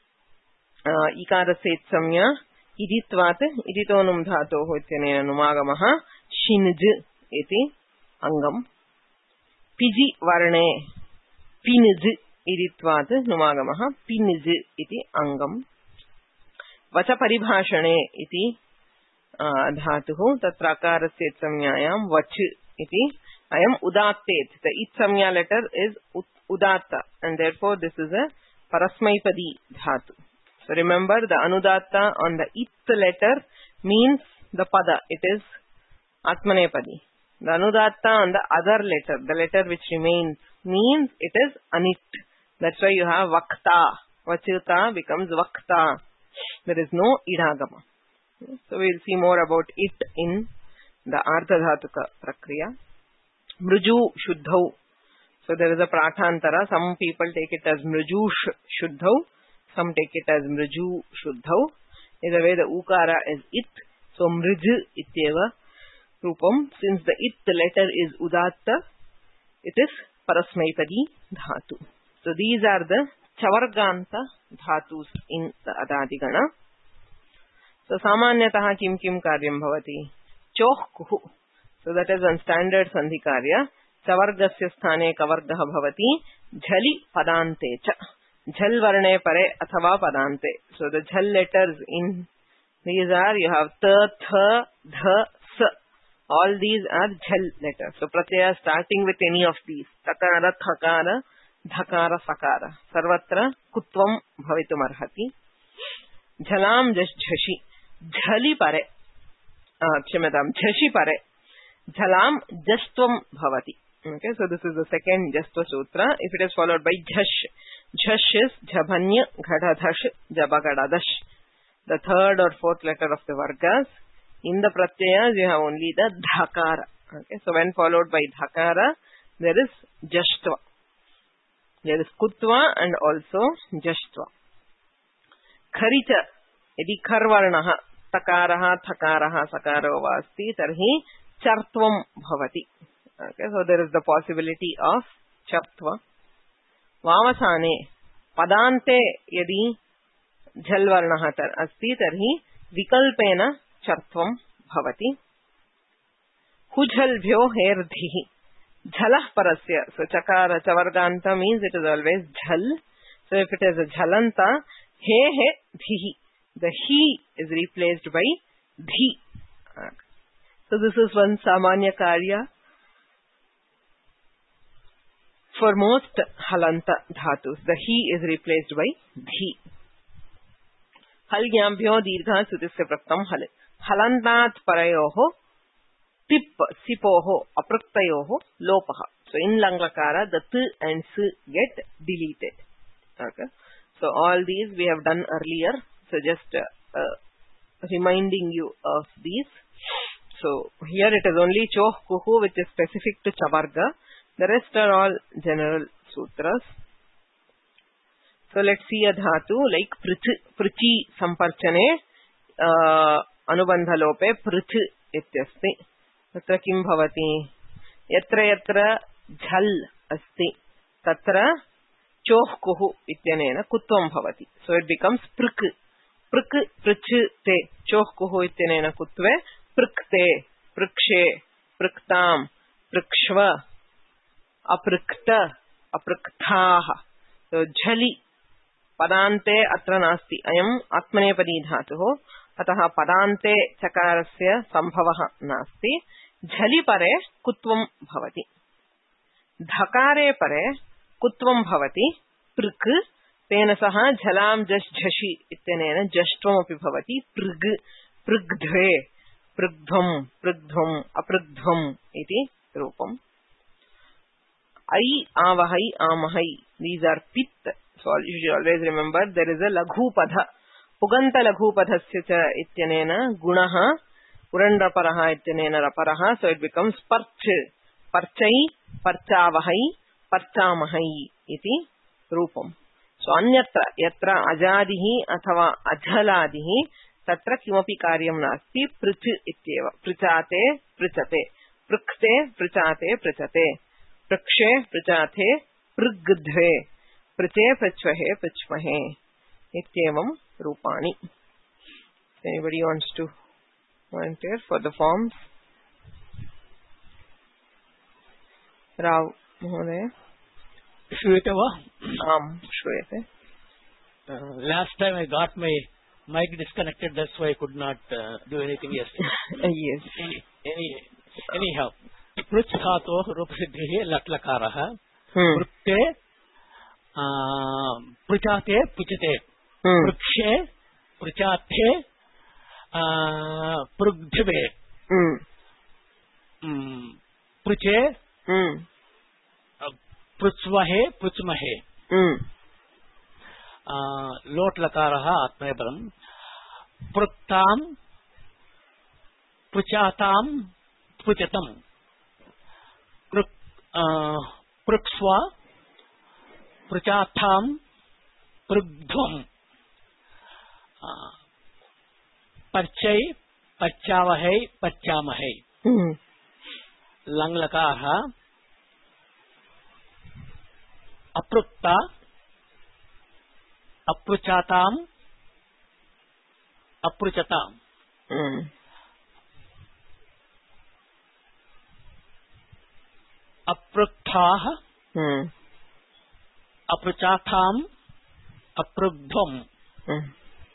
Uh, ikarasya itsamya iditvat iditonum dhatoho ityanena numagamaha shinj iti angam. Piji varne pinj iditvat numagamaha pinj iti angam. Vacha paribhashane iti uh, dhatuhu tatra akarasya itsamyayam vach iti ayam udattet. The itsamya letter is udatta and therefore this is a parasmaipadi dhatu. So remember, the anudatta on the it letter means the pada. It is atmanepadi. The anudatta on the other letter, the letter which remains, means it is anit. That's why you have vakta. Vachita becomes vakta. There is no idagama. So we will see more about it in the ardhadhatuka prakriya. Mruju shuddhau. So there is a prathantara. Some people take it as mruju shuddhau. Some take it as mriju shuddhau. Either way, the ukara is it. So mrij ityeva rupam. Since the it letter is udatta, it is parasmaipadi dhatu. So these are the chavarganta dhatus in the adadigana. So samanyataha kim kim karyam bhavati. Choh kuhu. So that is on standard sandhikarya. Chavargasya sthane kavargaha bhavati. Jhali padante cha. jhal varne pare athava padante. So the jhal letters in these are, you have ta, tha, dha, sa. All these are jhal letters. So pratyaya starting with any of these. Takara, thakara, dhakara, sakara. Sarvatra kutvam bhavitum arhati. Jhalam jash jhashi. Jhali pare. Uh, Kshamadam. Jhashi pare. Jhalam jastvam bhavati. Okay, so this is the second Jastva Sutra. If it is followed by Jhash. Jhash is Jhabanya, Ghadadhash, Jabagadadash. The third or fourth letter of the Vargas. In the Pratyayas, you have only the Dhakara. Okay, so when followed by Dhakara, there is Jashtva. There is Kutva and also Jashtva. Kharita, yadi Kharvarnaha, Takaraha, Thakaraha, Sakaro vasti, tarhi Chartvam bhavati. Okay, so there is the possibility of Chartva. Vavasane, Padante yadi Jhalvarnaha asti, tarhi Vikalpena Chartvam bhavati. Hujhalbhyo herdhihi. Jhalah parasya. So chakara chavarganta means it is always jhal. So if it is a jhalanta, he he dhihi. The he is replaced by dhi. So this is one samanya karya. For most halanta dhatus, the he is replaced by dhi. Hal gyambhyo dirgha sutisya praktam hal. Halantat parayoho tip sipoho apraktayoho lopaha. So in Langakara, the t and s get deleted. Okay. So all these we have done earlier. So just uh, uh, reminding you of these. So here it is only choh kuhu which is specific to Chavarga. The rest are all general sutras. So let's see a dhatu like prith, prichi samparchane uh, anubandhalope prith ityasti. Tatra kim bhavati? Yatra yatra jhal asti. Tatra choh kuhu ityanena kutvam bhavati. So it becomes prik. Prik prich te. Choh kuhu ityanena kutve. Prikte, prikshe, priktam, prikshva, aprikta, aprikthaha. So jhali. Padante atra nasti. Ayam atmanepadi dhatuho. Ataha padante chakarasya sambhavaha nasti. Jhali pare kutvam bhavati. Dhakare pare kutvam bhavati. Prik. Tena saha jhalam jash jhashi ityanena jashtvam api bhavati. Prig. Prigdhve. Prigdhvam. Prigdhvam. Aprigdhvam. Iti rupam. Ai, avahai, amahai. These are pit. So you should always remember there is a laghu padha. Puganta laghu padhasya cha ityanena gunaha. Urandra paraha ityanena raparaha. So it becomes parch. Parchai, parchavahai, parchamahai. Iti rupam. So anyatra, yatra ajadihi athava ajhaladihi. Tatra kimapi karyam nasti. Prich ityeva. Prichate, prichate. Prikte, prichate, prichate. Prikshe, prichate, prigdhve. Priche, prichvahe, prichvahe. Ityevam rupani. Anybody wants to volunteer for the forms? Rao Mahodaya. Shweta va? Um, Shweta. Uh, last time I got my mic disconnected, that's why I could not uh, do anything yesterday. Yes. Any, any, anyhow, pruch dhato rupasiddhihi latlakaraha. Prukte, pruchate, puchate. Prukshe, pruchate, prugdhve. Pruche, pruchvahe, pruchmahe. Lot lakaraha atmayaparam. Pruttam, pruchatam, pruchatam. Pruksva, pruchatam, prugdhvam. Parchai, parchavahai, parchamahai. Lang lakaraha. Aprukta, apruchatam, apruchatam. Mm. Apruktaha, mm. apruchatam, Aprugdham. Hmm.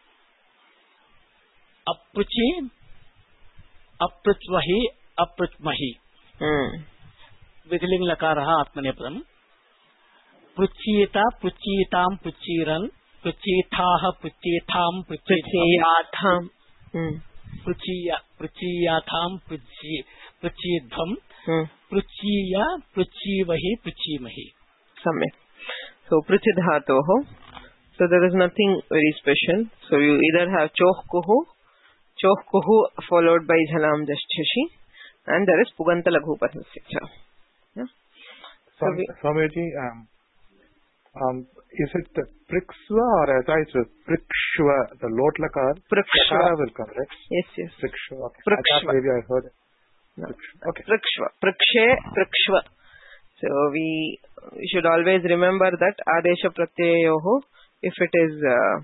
Apruchi, Apruchvahi, Apruchmahi. Hmm. Vigiling lakaraha atmanepadam. Pruchita, Pruchitam, Pruchiran, Pruchitaha, Pruchitam, Pruchiyatham. Hmm. Pruchiya, Pruchiyatham, Pruchi, Pruchidham, Hmm. Pruchiya, Pruchivahi, Pruchimahi. Samyak. So, Pruchidhatoho. So, there is nothing very special. So, you either have Chohkuhu, Chohkuhu followed by Jhalam Jashthashi, and there is Puganta Laghupadhasya. Yeah? So, Swam- we, Swamiji, um, um, is it the Priksva or as I said, Prikshva, the Lot Lakar? Prikshva. Lakara will come, right? Yes, yes. Prikshva. Okay. I Prikshva. thought maybe I heard it. No. Prikshva. Okay. Prikshva. Prikshe, Prikshva. So, we, we should always remember that Adesha Pratyayoho, if it is, uh,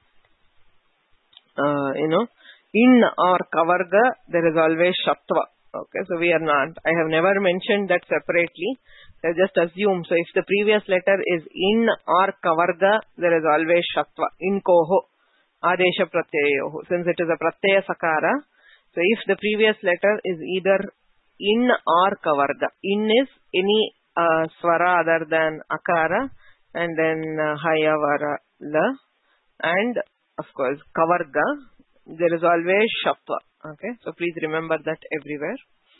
uh, you know, in or Kavarga, there is always Shatva. Okay, so we are not, I have never mentioned that separately. I just assume, so if the previous letter is in or Kavarga, there is always Shatva. In Koho, Adesha Pratyayoho. Since it is a Pratyaya Sakara, so if the previous letter is either in or Kavarga, in is any uh, swara other than Akara, and then uh, Haya Vara La, and of course Kavarga, there is always Shatva. Okay, so please remember that everywhere.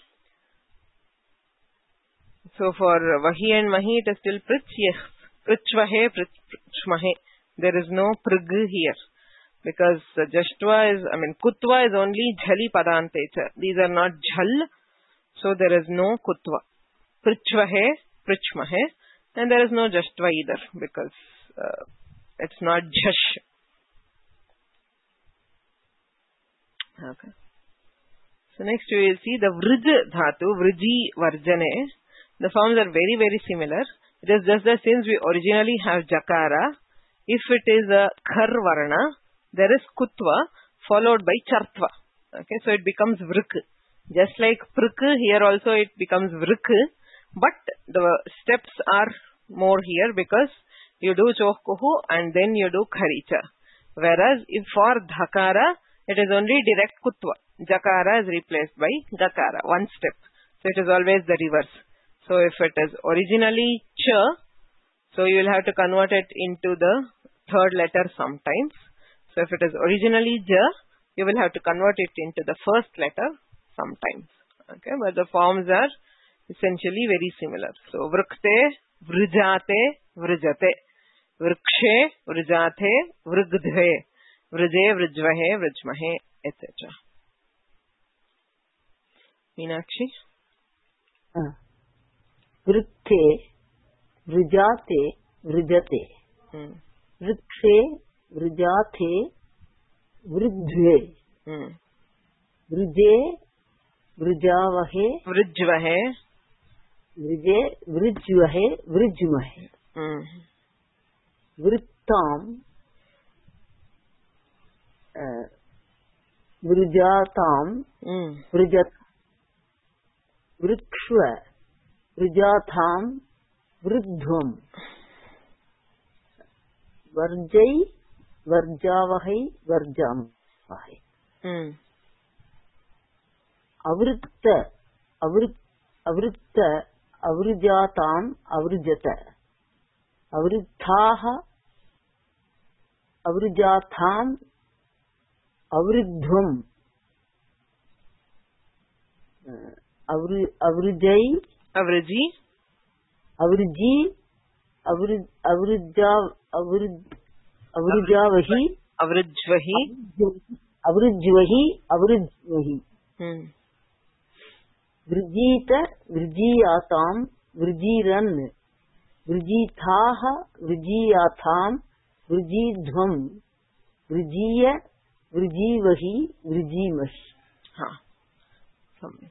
So for Vahi and Mahi, it is still Prithyeh, Prichvahe, Prichmahe. There is no Prig here. Because uh, Jashtva is, I mean, Kutva is only Jhali Padantecha. These are not Jhal, so there is no Kutva. Prichvahe, Prichmahe, and there is no Jashtva either, because uh, it's not Jash. Okay. So next we will see the Vrij Dhatu, Vriji Varjane. The forms are very, very similar. It is just that since we originally have Jakara, if it is a Khar Varna, there is Kutva followed by Chartva. Okay, so it becomes Vrik. Just like Prik, here also it becomes Vrik, but the steps are more here because you do Chohkuhu and then you do Kharicha. Whereas if for Dhakara, it is only direct Kutva. Jakara is replaced by Gakara, one step. So it is always the reverse. So if it is originally Ch, so you will have to convert it into the third letter sometimes. So if it is originally Ja, you will have to convert it into the first letter sometimes. Okay, but the forms are essentially very similar. So Vrikte, Vrijate, Vrijate, Vrikshe, Vrijate, Vrigdhe, Vrije, Vrijvahe, Vrijmahe, et cetera. Meenakshi? Uh, Vrikte, Vrijate, Vrijate. Hmm. Vrikshe, Vrijate, Vridhve. Hmm. Vrije, Vrijavahe, Vrijvahe. Vrije, Vrijvahe, Vrijmahe. Hmm. Vrittam, uh, Vrijatam, Hmm. Vrijat. Vrikshva, Vrijatham, Vridhvam. Varjai, Varjavahai, Varjamahai. Hmm. Avritta, Avrit, Avritta, Avrijatam, Avrijata. Avrithaha, Avrijatham, Avridhvam. Avri, Avrijai, Avriji. Avriji, Avri, Avrija, Avri, Avrijavahi, Avrijvahi. Avrijvahi, Avrijvahi. Hmm. Vrijita, Vrijiyatam, Vrijiran. Vrijithaha, Vrijiyatham, Vrijidhvam. Vrijiya, Vrijivahi, Vrijimash. Huh. Something.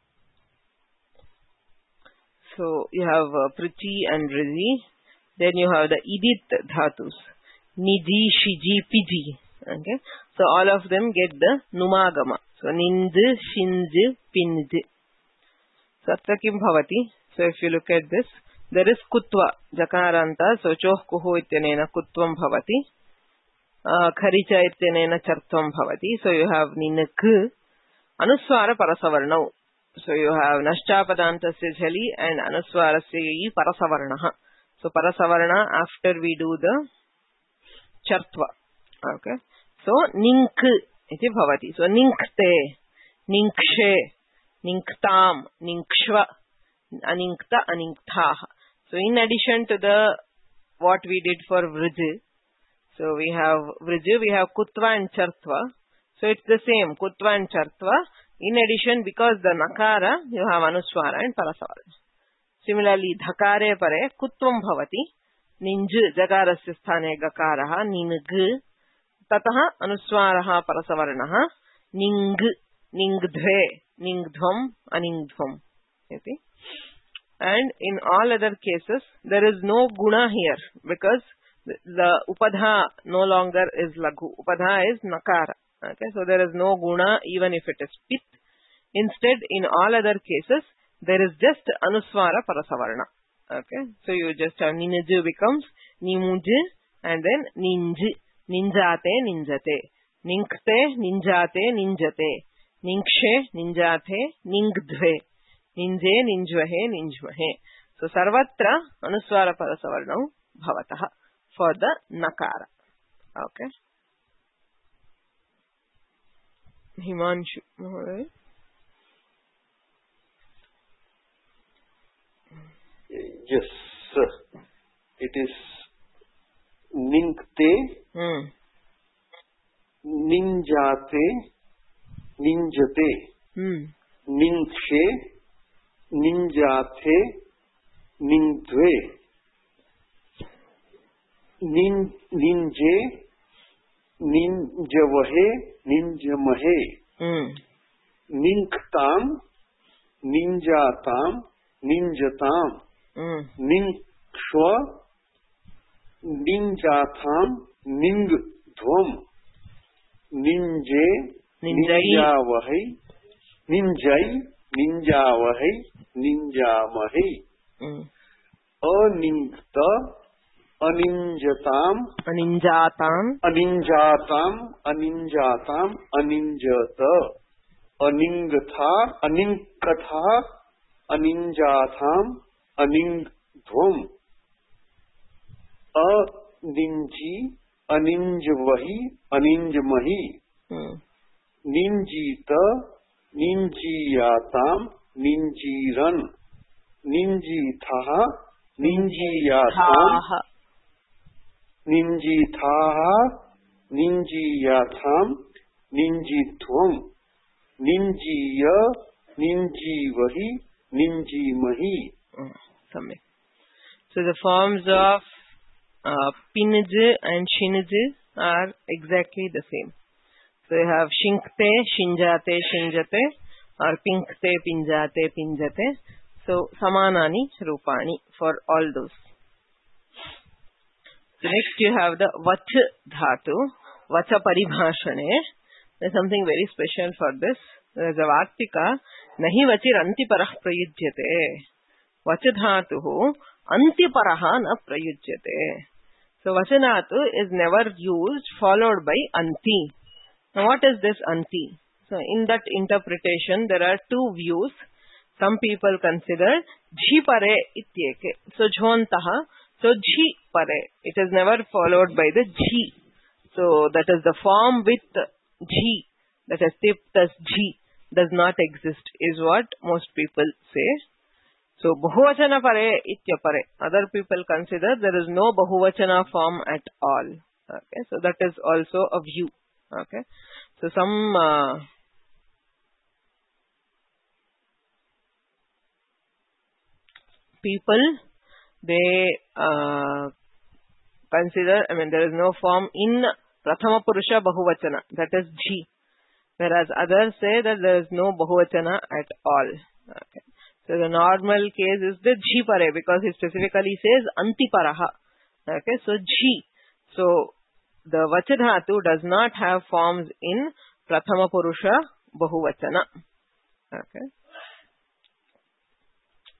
So you have uh, Prichi and Rizi. Then you have the Idit Dhatus. Niji, Shiji, Piji. Okay. So all of them get the Numagama. So Nind, Shinj, Pinj. So Atta Kim Bhavati. So if you look at this, there is kutva, jakaranta, so choh kuhu ityanena kutvam bhavati, uh, kharicha ityanena chartvam bhavati. So you have ninak, anuswara parasavarnau. So you have nashchapadantasya jhali and anuswarasya parasavarnaha. So parasavarna after we do the chartva. Okay. So nink iti bhavati. So ninkte, ninkshe, ninktam, ninkshva, aninkta, aninktaha. So in addition to the what we did for vrij, so we have vrij, we have kutva and chartva. So it's the same, kutva and chartva. In addition, because the nakara, you have anuswara and parasavarna. Similarly, dhakare pare kutvam bhavati, ninj jagarasya sthane gakaraha, ninг, tataha anuswaraha parasavarnaha, ning, ningdve, ningdhvam, aningdhvam. Okay? And in all other cases, there is no guna here, because the, the upadha no longer is laghu. Upadha is nakara. Okay, so there is no guna even if it is pit. Instead, in all other cases, there is just anuswara parasavarna. Okay, so you just have ninju becomes nimuj and then ninj, ninjate, ninjate, ninkte, ninjate, ninjate, ninkshe, ninjate, ningdve, ninje, ninjvahe, ninjvahe. So sarvatra anuswara parasavarnau bhavataha for the nakara. Okay. Himanshu. Right? Yes, sir. It is ninkte, hmm. ninjate, ninjate, hmm. ninkshe, ninjate, ningdve, nin, ninje, ninjavahe, ninjamahe, hmm. ninktam, ninjatam, ninjatam, hmm. ninkshva, ninjatham, ningdhvam, ninje, ninjavahai, ninjai, ninjavahai, ninjamahe, hmm. aninkta, aninjatam, Aninjatam, aninjatam, aninjatam, aninjata, aningtha, aninkatha, aninjatham, aningdhvam, aninji, aninjvahi, aninjmahi, hmm. ninjita, ninjiyatam, ninjiran, ninjithaha, ninjiyatam, Thaha, ninjithaha, ninjiyatham, ninjithvam, ninjiya, ninjivahi, ninjimahi. hmm. Samyak. So the forms of uh, pinj and shinj are exactly the same. So you have shinkte, shinjate, shinjate, or pinkte, pinjate, pinjate. So samanani rupani for all those. So next you have the vach dhatu, vacha paribhashane. There's something very special for this. There's a vartika, nahi vachir antiparah prayujyate. Vach dhatuhu antiparaha na prayujyate. So vachanatu is never used followed by anti. Now what is this anti? So in that interpretation there are two views. Some people consider jhi pare ityeke. So jhontaha. So jhi pare. It is never followed by the jhi. So that is the form with jhi. That is tipped as jhi. Does not exist is what most people say. So bahuvachana pare itya pare. Other people consider there is no bahuvachana form at all. Okay. So that is also a view. Okay. So some uh, people, they uh, consider, I mean, there is no form in Prathama Purusha Bahuvachana, that is Jhi. Whereas others say that there is no Bahuvachana at all. Okay. So the normal case is the Jhi Pare, because he specifically says Antiparaha. Okay, so Jhi. So the Vachadhatu does not have forms in Prathama Purusha Bahuvachana. Okay.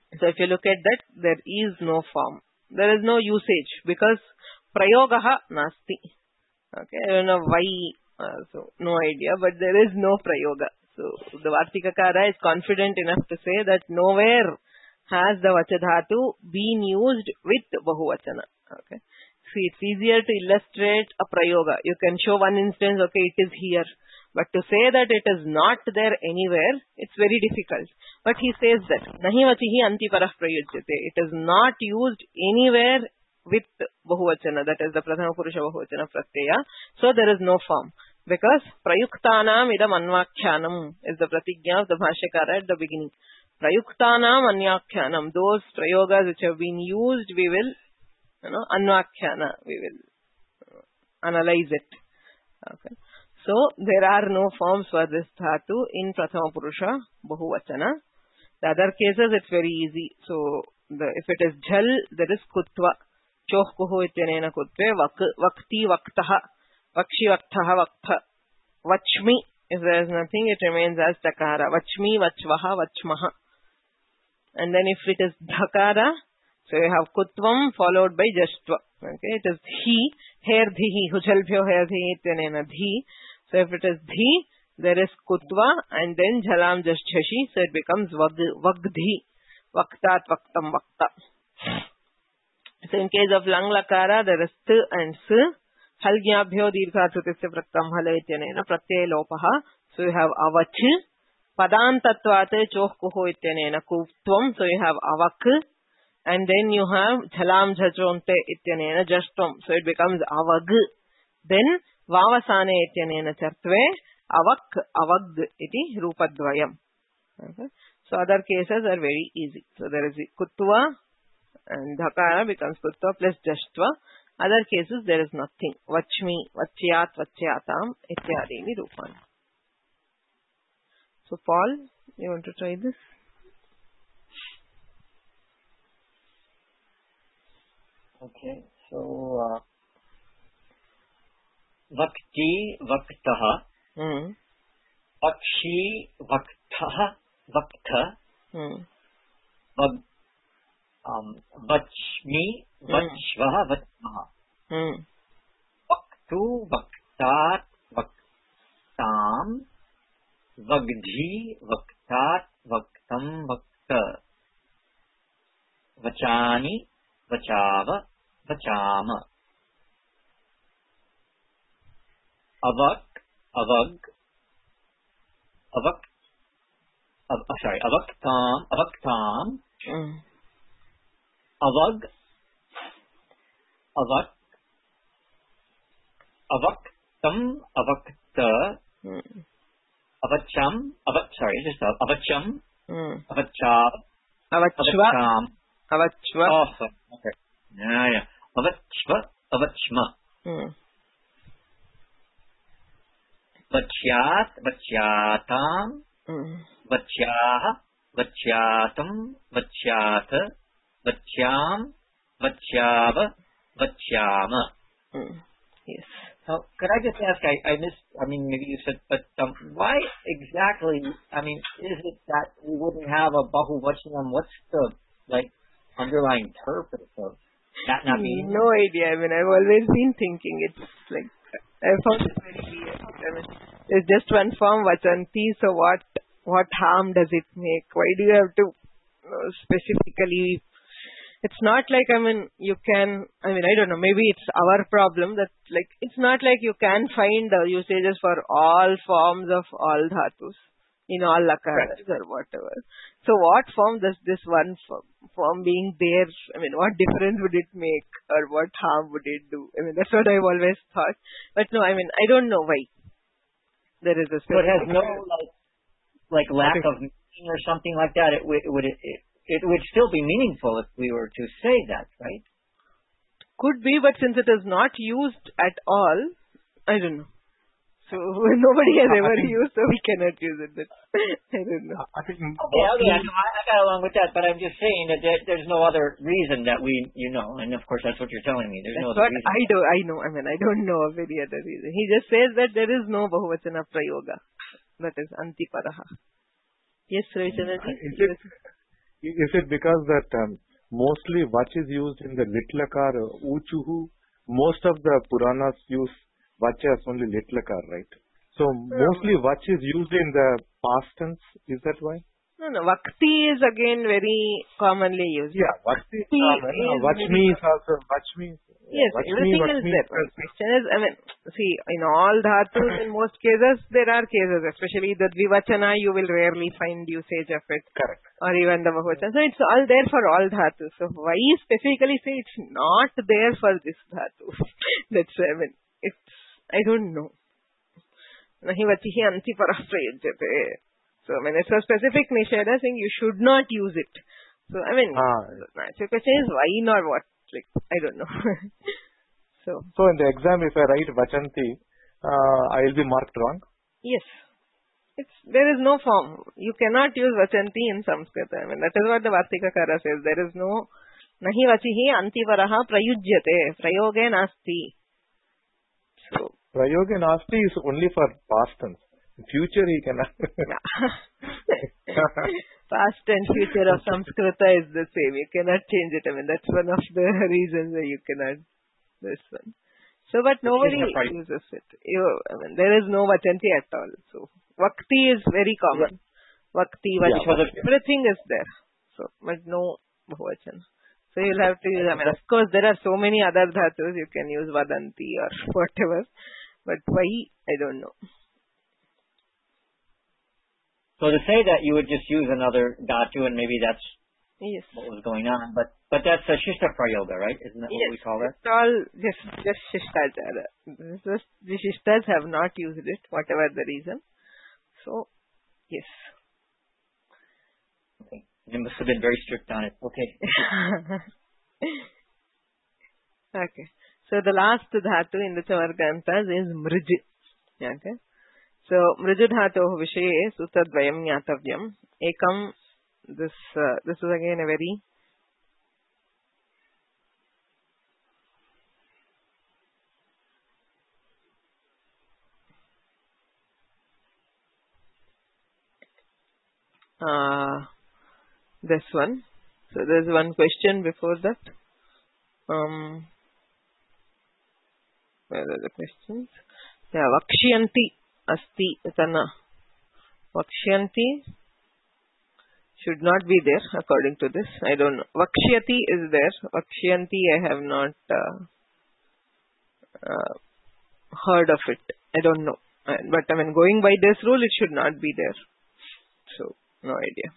So if you look at that, there is no form. There is no usage because prayogaha nasti. Okay, I don't know why, uh, so no idea, but there is no prayoga. So the Vartikakara is confident enough to say that nowhere has the Vachadhatu been used with Bahuvachana. Okay. See, it's easier to illustrate a prayoga. You can show one instance, okay, it is here. But to say that it is not there anywhere, it's very difficult. But he says that, nahi vachihi antiparah prayujyate. It is not used anywhere with Bahuvachana, that is the Prathama Purusha Bahuvachana Pratyaya. So there is no form. Because prayuktanam idam anvakhyanam is the pratigya of the Bhashyakara at the beginning. Prayuktanam anvakhyanam, those prayogas which have been used, we will, you know, anvakhyana, we will analyze it. Okay. So there are no forms for this dhatu in Prathama Purusha Bahuvachana. The other cases it's very easy. So the, if it is jhal, there is kutva. Choh kuhu ityanena kutve, vak, vakti vaktaha, vakshi vaktaha vaktha. Vachmi, if there is nothing, it remains as takara. Vachmi, vachvaha, vachmaha. And then if it is dhakara, so you have kutvam followed by jashtva. Okay, it is he, here dhihi, huchalbhyo here dhihi ityanena dhi. So if it is dhi, there is kutva and then jhalam jashthashi, so it becomes vag, vagdhi, vaktat vaktam vakta. So in case of lang lakara, there is t and s, halgyabhyo dirghatsutisya praktam halayityanena pratyay lopaha, so you have avach, padantattvate choh kuho ityanena kutvam, so you have avak, and then you have jhalam jhachonte ityanena jashtvam, so it becomes avag. Then vavasane ityanena chartve avak avag iti rupadvayam. Okay. So other cases are very easy. So there is kutva and dhakara becomes kutva plus jashtva. Other cases there is nothing. Vachmi, vachyat, vachyatam ityadini rupan. So Paul, you want to try this? Okay, so uh, Vakti Vaktaha, mm. Vakshi Vaktaha Vakta, mm. Vag, um, Vachmi Vachvaha Vachmaha, mm. Vaktu Vaktat Vaktam, Vagdhi Vaktat Vaktam Vakta, Vachani Vachava Vachama, Avak Avag Avak Av, uh, sorry Avaktam Avaktam mm. Avag Avak Avaktam Avakta mm. Avacham Avat sorry just uh, Avacham mm. Avachav Avachva Avacham Avachva oh sorry. Okay. Yeah, yeah. Avachva, Avachma. mm. Vachyat, Vachyatam, mm. Vachyaha, Vachyatam, Vachyata, Vachyam, Vachyava, Vachyama. mm. Yes. So, could I just ask, I, I missed, I mean, maybe you said, but um, why exactly, I mean, is it that we wouldn't have a Bahuvachanam? What's the, like, underlying purpose of that not being? No idea. I mean, I've always been thinking it's like, I found it very weird. I mean, there's just one form, Vachanti, so what, what harm does it make? Why do you have to you know, specifically? It's not like, I mean, you can, I mean, I don't know, maybe it's our problem that, like, it's not like you can find the usages for all forms of all dhatus in all lakaras or whatever. So what form does this one form, form being there, I mean, what difference would it make or what harm would it do? I mean, that's what I've always thought. But no, I mean, I don't know why there is a So it has no, like, like lack of meaning or something like that. It would, it would, it, it would still be meaningful if we were to say that, right? Could be, but since it is not used at all, I don't know. So nobody has ever used, so we cannot use it. But I don't know. I think Okay, okay, I, know, I I got along with that, but I'm just saying that there, there's no other reason that we, you know, and of course that's what you're telling me. There's That's no other what reason. I do. I know. I mean, I don't know of any other reason. He just says that there is no Bahuvachana Prayoga. That is Antiparaha. Yes, Ravichandra ji? Is it, Is it because that um, mostly vach is used in the litlakar, uchuhu? Most of the Puranas use vach as only litlakar, right? So mostly vach is used in the past tense. Is that why? No, no. Vakti is again very commonly used. Yeah, vakti is common. Uh, vachmi is also vachmi. Yes, vachmi, everything vachmi is there. The question is, I mean, see, in all dhatus, in most cases, there are cases, especially the dvivachana, you will rarely find usage of it. Correct. Or even the bahuvachana. So it's all there for all dhatus. So why specifically say it's not there for this dhatu? That's, I mean, it's, I don't know. Nahi vachihi anti parah prayujyate. So, I mean, it's a specific nisheda saying you should not use it. So, I mean, ah. the question is why not what? Like, I don't know. so, so, in the exam, if I write vachanti, uh, I will be marked wrong? Yes. It's, there is no form. You cannot use vachanti in Sanskrit. I mean, that is what the Vartikakara says. There is no, nahi vachihi antivaraha prayujyate. Prayoge nasti. So, prayoge nasti is only for past tense. Future he cannot. Past and future of Samskrita is the same. You cannot change it. I mean, that's one of the reasons that you cannot. This one. So, but nobody uses it. You, I mean, there is no vachanti at all. So, vakti is very common. Vakti, vachana, yeah, everything is there. So, but no bahuvachana. So, you'll have to use, I mean, of course, there are so many other dhatus. You can use vadanti or whatever. But why? I don't know. So to say that you would just use another dhatu and maybe that's yes. what was going on, but but that's a shishta prayoga, right? Isn't that yes. what we call that? It's all just just shishtajara. Just, the shishtas have not used it, whatever the reason. So, yes. Okay. They must have been very strict on it. Okay. okay. So the last dhatu in the Chavargantas is mrij. Okay. So, mrijudhatoh vishaye sutradvayam nyatavyam. Ekam, this, uh, this is again a very uh, this one. So, there is one question before that. Um, where are the questions? Yeah, vakshyanti. Asti Tana. Vakshyanti should not be there according to this. I don't know. Vakshyati is there. Vakshyanti I have not uh, uh, heard of it. I don't know. But I mean, going by this rule, it should not be there. So, no idea.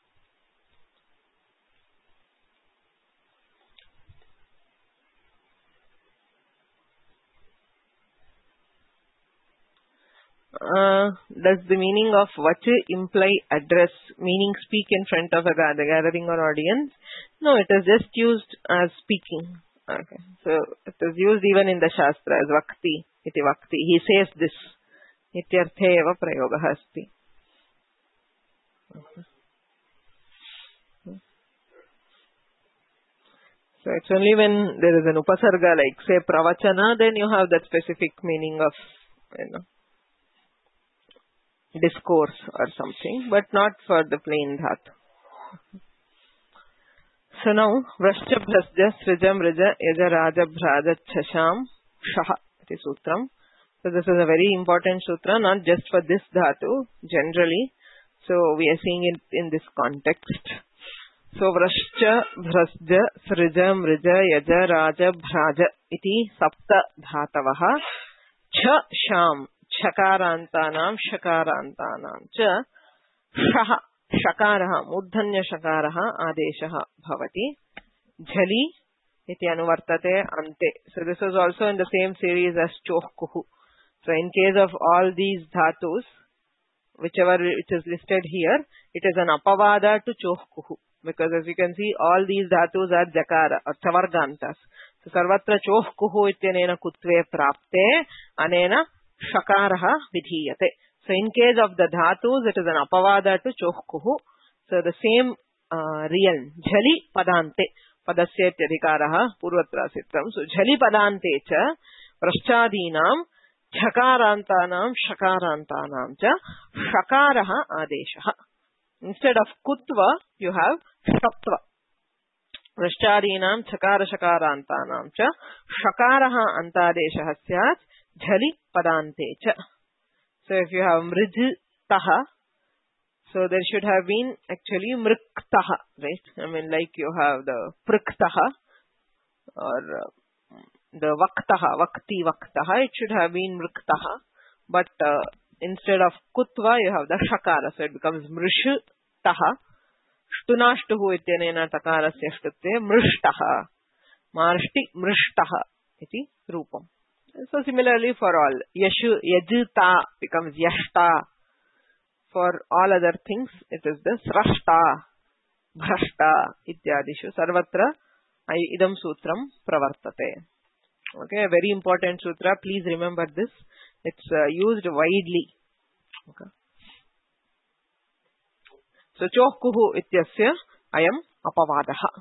Uh, does the meaning of vacha imply address, meaning speak in front of a gathering or audience? No, it is just used as speaking. Okay. So, it is used even in the Shastra as vakti, iti vakti. He says this. Ityarthe eva prayogaha asti. Okay. So, it's only when there is an upasarga, like say pravachana, then you have that specific meaning of, you know, discourse or something, but not for the plain dhatu. So now, vrashcha bhrasja srijam rija yaja raja bhraja chasham shaha iti sutram. So this is a very important sutra, not just for this dhatu, generally. So we are seeing it in this context. So vrashcha bhrasja srijam rija yaja raja bhraja iti sapta dhatavaha cha sham shakarantanam shakarantanam cha shaha shakaraha mudhanya shakaraha adeshaha bhavati jhali iti anuvartate ante. So this is also in the same series as chohkuhu. So in case of all these dhatus, whichever it is listed here, it is an apavada to chohkuhu. Because as you can see, all these dhatus are jakara or chavargantas. So sarvatra chohkuhu ityanena kutve prapte anena shakaraha vidhiyate. So in case of the dhatus, it is an apavada to chohkuhu. So the same uh, realm, jhali padante, padasya ityadhikaraha purvatra sitram. So jhali padante cha praschadinam chakarantanam shakarantanam cha shakaraha adeshaha. Instead of kutva, you have shatva. Vrishchadinam chakara shakarantanam cha shakaraha antadeshah syat jhali padante cha. So if you have mrijtaha, so there should have been actually mriktaha, right? I mean, like you have the priktaha or uh, the vaktaha, vakti vaktaha, it should have been mriktaha. But uh, instead of kutva, you have the shakara, so it becomes mrishtaha. Shtunashtuhu ityanena takarasya shtutve mrishtaha. Marshti mrishtaha iti rupam. So similarly for all, yashu, yajita becomes yashta. For all other things, it is the srashta, bhrashta, ityadishu, sarvatra, idam sutram pravartate. Okay, a very important sutra. Please remember this. It's uh, used widely. Okay. So, chohkuhu ityasya ayam apavadaha.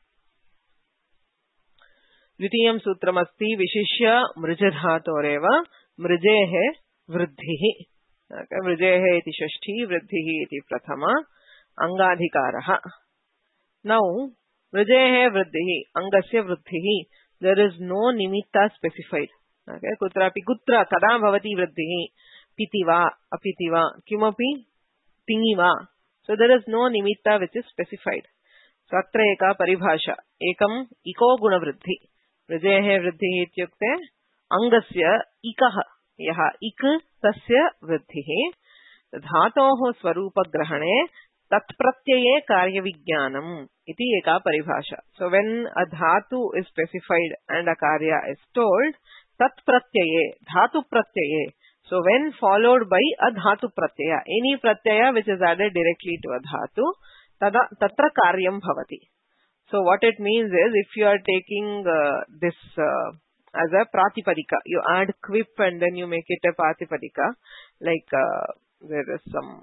Dvitiyam sutramasti vishishya mrijadhatoreva mrijehe vruddhihi. Okay, mrijehe iti shashti, vruddhihi iti prathama, angadhikaraha. Now, mrijehe vruddhihi, angasya vruddhihi, there is no nimitta specified. Okay, kutrapi kutra kada bhavati vruddhihi, pitiva, apitiva, kimapi, tingiva. So there is no nimitta which is specified. So atra eka paribhasha, ekam iko guna vruddhi. Mrijehe vruddhihi ityukte, angasya ikaha. Yaha ik tasya vruddhihi dhatoho swarupa grahane tat pratyaye karya vijnanam iti eka paribhasha. So when a dhatu is specified and a karya is told, tat pratyaye, dhatu pratyaye. So when followed by a dhatu pratyaya, any pratyaya which is added directly to a dhatu, tada tatra karyam bhavati. So what it means is, if you are taking uh, this uh, as a pratipadika, you add quip and then you make it a pratipadika, like uh, there is some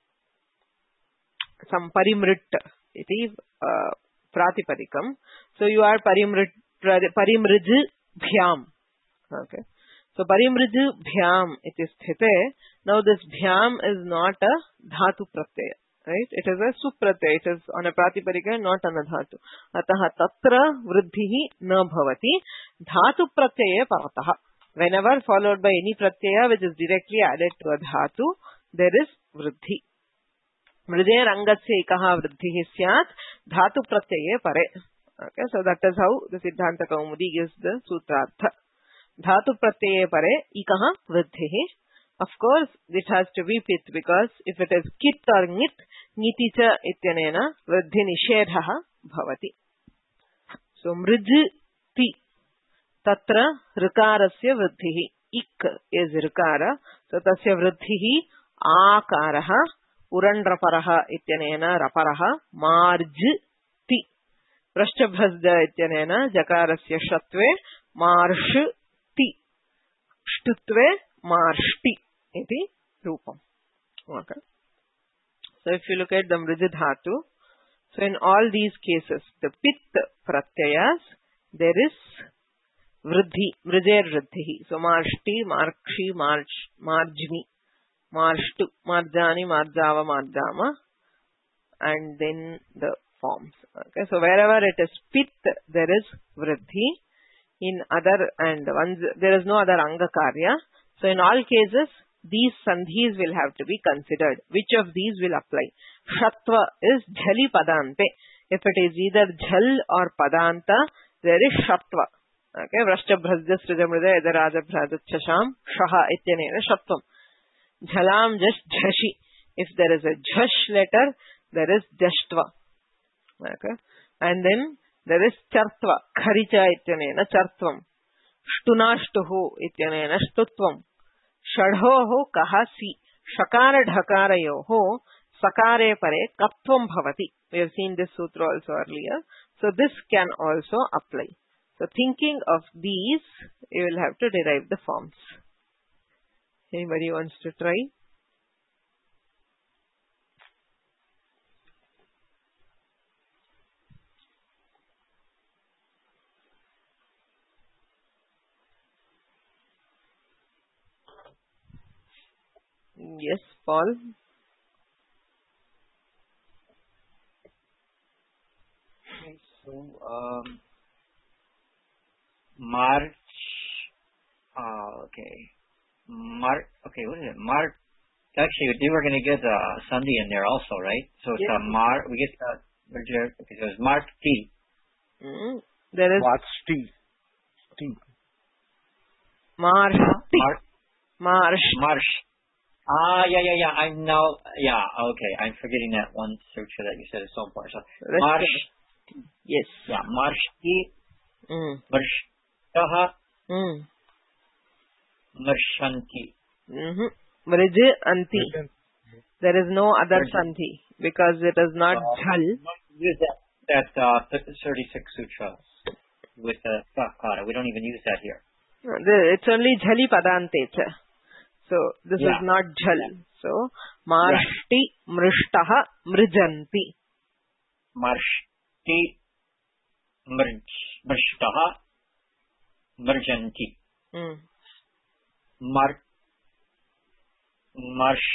some parimrit iti uh, pratipadikam. So you add parimrit parimrij bhyam. Okay. So parimrij bhyam iti sthite. Now this bhyam is not a dhatu pratyaya. Right? It is a supratyaya. It is on a pratipadika, not on a dhatu. Ataha tatra vruddhihi na bhavati. Dhatu pratyaye parataha. Whenever followed by any pratyaya which is directly added to a dhatu, there is vruddhi. Mrijer angasya ikaha vruddhihi syat dhatu pratyaye pare. Okay, so that is how the Siddhanta Kaumudi gives the sutrartha. Dhatu pratyaye pare ikaha vruddhihi. Of course, it has to be pit, because if it is kit or ngit, ngiticha ityanena vruddhi nishedhaha bhavati. So, mrijti tatra rikarasya vruddhihi. Ik is rikara. So, tasya vruddhihi akaraha urandraparaha ityanena raparaha marjti. Prashtabhasda ityanena jakarasya shatve marshti. Shtutve marshti iti rupam. Okay. So if you look at the mrijadhatu, so in all these cases, the pit pratyayas, there is vruddhi, mrijer vruddhihi. So marshti, markshi, march, marjni, marshtu, marjani, marjava, marjama, and then the forms. Okay. So wherever it is pit, there is vruddhi. In other, and once there is no other anga karya. So in all cases, these sandhis will have to be considered. Which of these will apply? Shatva is jhali padante. If it is either jhal or padanta, there is shatva. Okay, vrashta bhrajya srijamrida edaraja bhrajachasham shaha ityanena shatvam. Jhalam just jhashi. If there is a jhash letter, there is jashtva. Okay, and then there is chartva. Kharicha ityanena chartvam. Shtunashtuhu ityanena shtutvam. Shadhoho kahasi. Shakara dhakarayoho sakare pare katvam bhavati. We have seen this sutra also earlier. So this can also apply. So thinking of these, you will have to derive the forms. Anybody wants to try? Yes, Paul. So, um, March. Uh, okay. Mar. Okay, what is it? Mar. Actually, they were going to get uh, Sandhi in there also, right? So it's Yes. a Mar. We get uh, okay, so it's Mark T. Mm. There is What's T? T. Marsh. Mark. Marsh. Marsh. Ah, yeah, yeah, yeah. I'm now. Yeah, okay. I'm forgetting that one sutra that you said is so important. So That's Marsh. good. Yes. Yeah, Marsh T. Mm. Marshtaha. Mm. Marshanti. Mm-hmm. Mrij anti. There is no other Mrij. santi because it is not Uh, jhal. Use that that uh, thirty-six sutra with the sakara. We don't even use that here. The- It's only jhali padante. So this Yeah. is not jhal. So marshti mrishtaha mrijanti. Marshti. Mrj. Mrshtaha. Mrjanti. Mm. Mar. Marsh.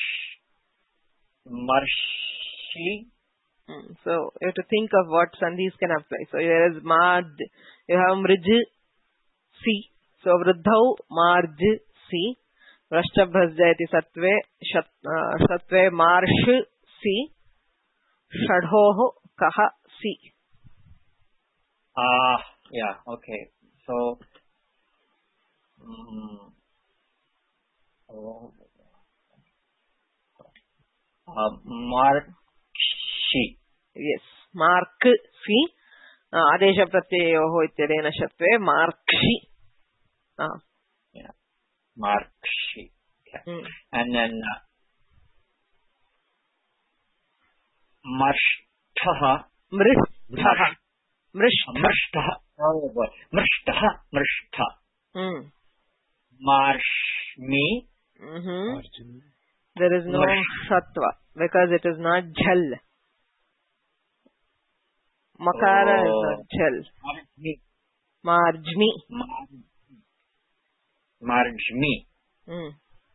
Marshi. Mm. So you have to think of what sandhis can apply. So there is mad. You have mrij si. So vruddhau marj si. Vrashtabhasjayati satve shat, uh, satve marsh si. Shadhoho kaha si. Ah, yeah, okay. So, mm, oh, uh, Markshi. Yes. Mark si. Uh, Adesha pratyayoho ityadena shatve markshi. Ah. Yeah, Markshi. Okay. Mm. And then uh, Marshtaha. Mrishtaha. Mrishtaha. Mrishtaha. Oh boy. Mrishtaha. Mrishta. Mm. Marshmi. Mm-hmm. There is no shatva because it is not jhal. Makara is Oh. not jhal. Marjmi. Marjmi. Mar- Marjmi. Mm.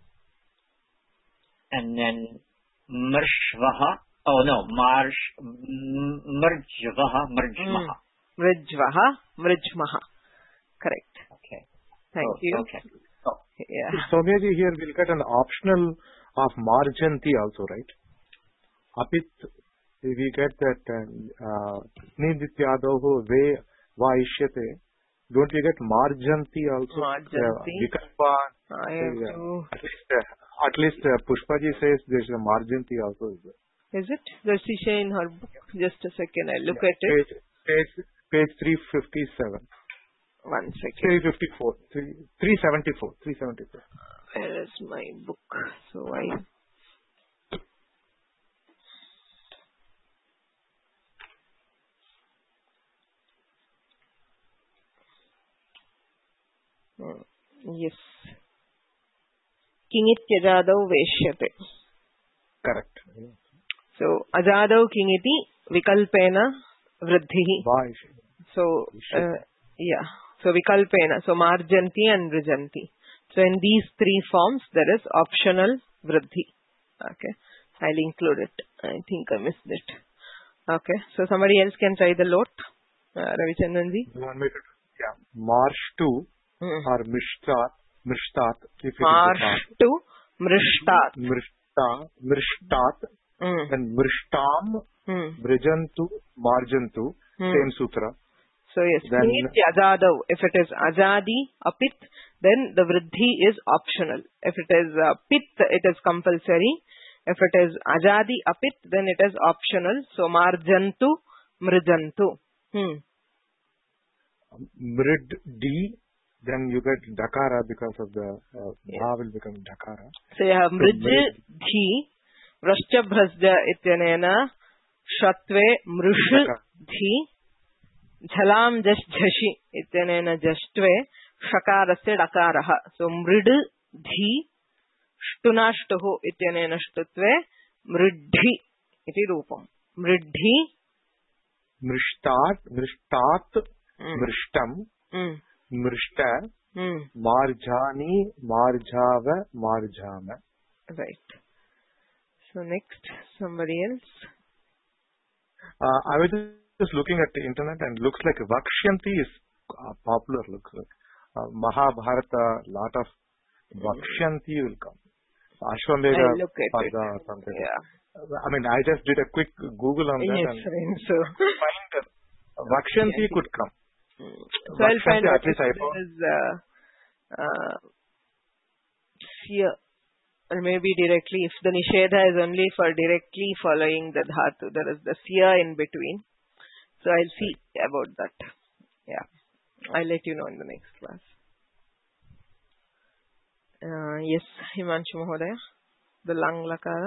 And then Mrshvaha. Oh no, Marsh. M- Mrjvaha. Mrjmaha. Mrijvaha. Mrijmaha. Correct. Okay. Thank Oh, you. Okay. Oh. Yeah. So maybe here we'll get an optional of Marjanti also, right? Apit, we get that Nidityadoho ve vaishyate. Don't we get Marjanti also? Marjanti. Uh, Vikalpa. I have Yeah. to. At least, uh, at least uh, Pushpaji says there's a Marjanti also. Is there? Is it? Does she say in her book? Just a second. I look Yeah. at it. Page, page, page three fifty-seven. One second. three fifty-four. three seventy-four. three seventy-four. Where is my book? So I. Hmm. Yes. Kingityajadau veshyate. Correct. So ajadau kingiti vikalpena vruddhihi. Vaishyate. So uh, yeah. So vikalpena. So marjanti and vrijanti. So in these three forms there is optional vruddhi. Okay. I'll include it. I think I missed it. Okay. So somebody else can try the lot. Uh, Ravichandranji. You want me to? Yeah. Marsh two Hmm. or Mishtat. Mishtat. If it Marsh is to mrishtat. Mrishta. Mrishtat. Hmm. Then Mrishtam. Hmm. Brijantu. Marjantu. Hmm. Same sutra. So yes, Then- Kinitya ajadav. If it is ajadi, apit, then the vruddhi is optional. If it is uh, pit, it is compulsory. If it is ajadi, apit, then it is optional. So marjantu, mrijantu. Hmm. Mrid D. Then you get Dakara because of the uh, Yeah. Bha will become Dakara. So you have So mrij, mrid- dhi, vrashcha bhrasja ityanena, shatve, mrush, Dakara. dhi, jhalam jash jhashi ityanena jashtve, shakarasya dakaraha. So mrid, dhi, shtunashtuhu ityanena shtutve, mriddhi iti rupam. Mriddhi. Mrishtat. Mrishtat. Mm. Mrishtam. Mm. Mrishta. Mm. Marjani. Marjava. Marjama. Right. So next, somebody else. Uh, I was just just looking at the internet and looks like Vakshyanti is uh, popular. Looks like uh, Mahabharata. Lot of Vakshyanti will come. Ashwamedha I'll look at Parda it. or something. Yeah. I mean, I just did a quick Google on that Yes, and friend. So, find that Vakshyanti could come. so I'll find Vakshyanti, out at least if I there found. is uh, uh, fear, or maybe directly, if the Nishedha is only for directly following the dhatu, there is the fear in between. So I'll see about that. Yeah. I'll let you know in the next class. Uh, yes, Himanshu Mahodaya, the Lang Lakara.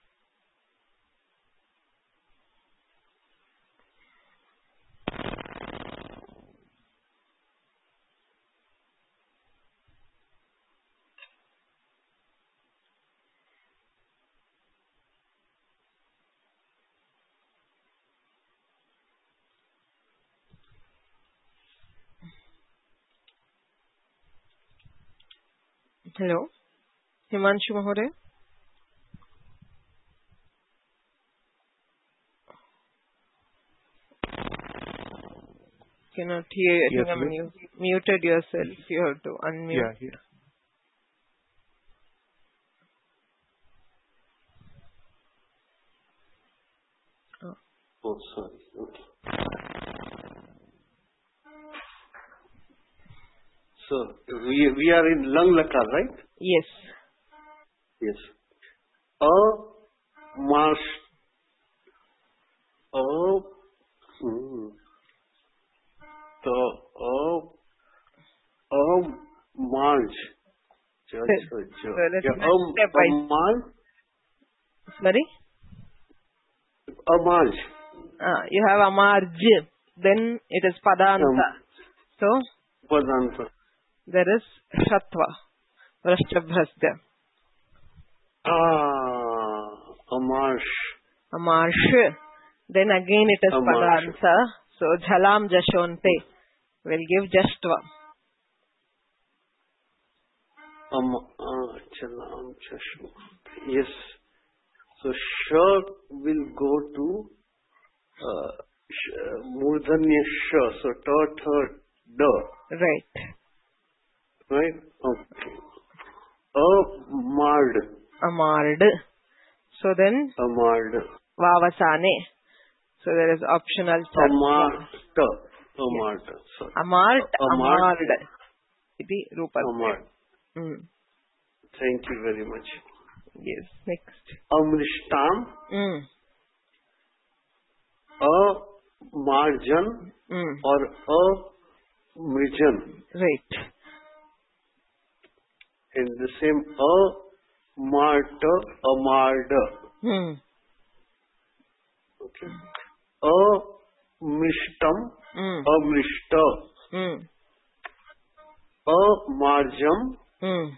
Hello, Himanshu Mahodaya. Cannot hear you. I Yes, think I'm yes. mute, muted yourself. You have to unmute. Yeah, yeah. Oh, sorry. Okay. So we we are in Lang Lakar, right? Yes. Yes. A marsh. A. Hmm. So a a march. So let's Yeah, go step a, by a march. Sorry? A march. Ah, you have Amarj. Then it is Padanta. Um, So Padanta. there is Shatva. Vrashchabhrasya. Ah, a marsh. Amarsh. Then again it is Amarsh. Padanta. So Jhalam Jashonte will give Jashtva. Um, uh, chalam, chashma. Yes. So sh will go to uh, sh, uh, murdhanya sh. So ta, tha, da. Right. Right? Okay. A mard. Amard. So then A mard. Vavasane. So there is optional A chart. marta. A marta. Sorry. Amart, A mard. Amard. Iti A Rupa. mard. Mm. Thank you very much. Yes. Next. Amrishtam. Mm. A marjan Mm. or a mrijan. Right. And the same a marta, a marda. Hmm. Okay. A mishtam, Mm. a mrishta. Mm. A marjam, Mm.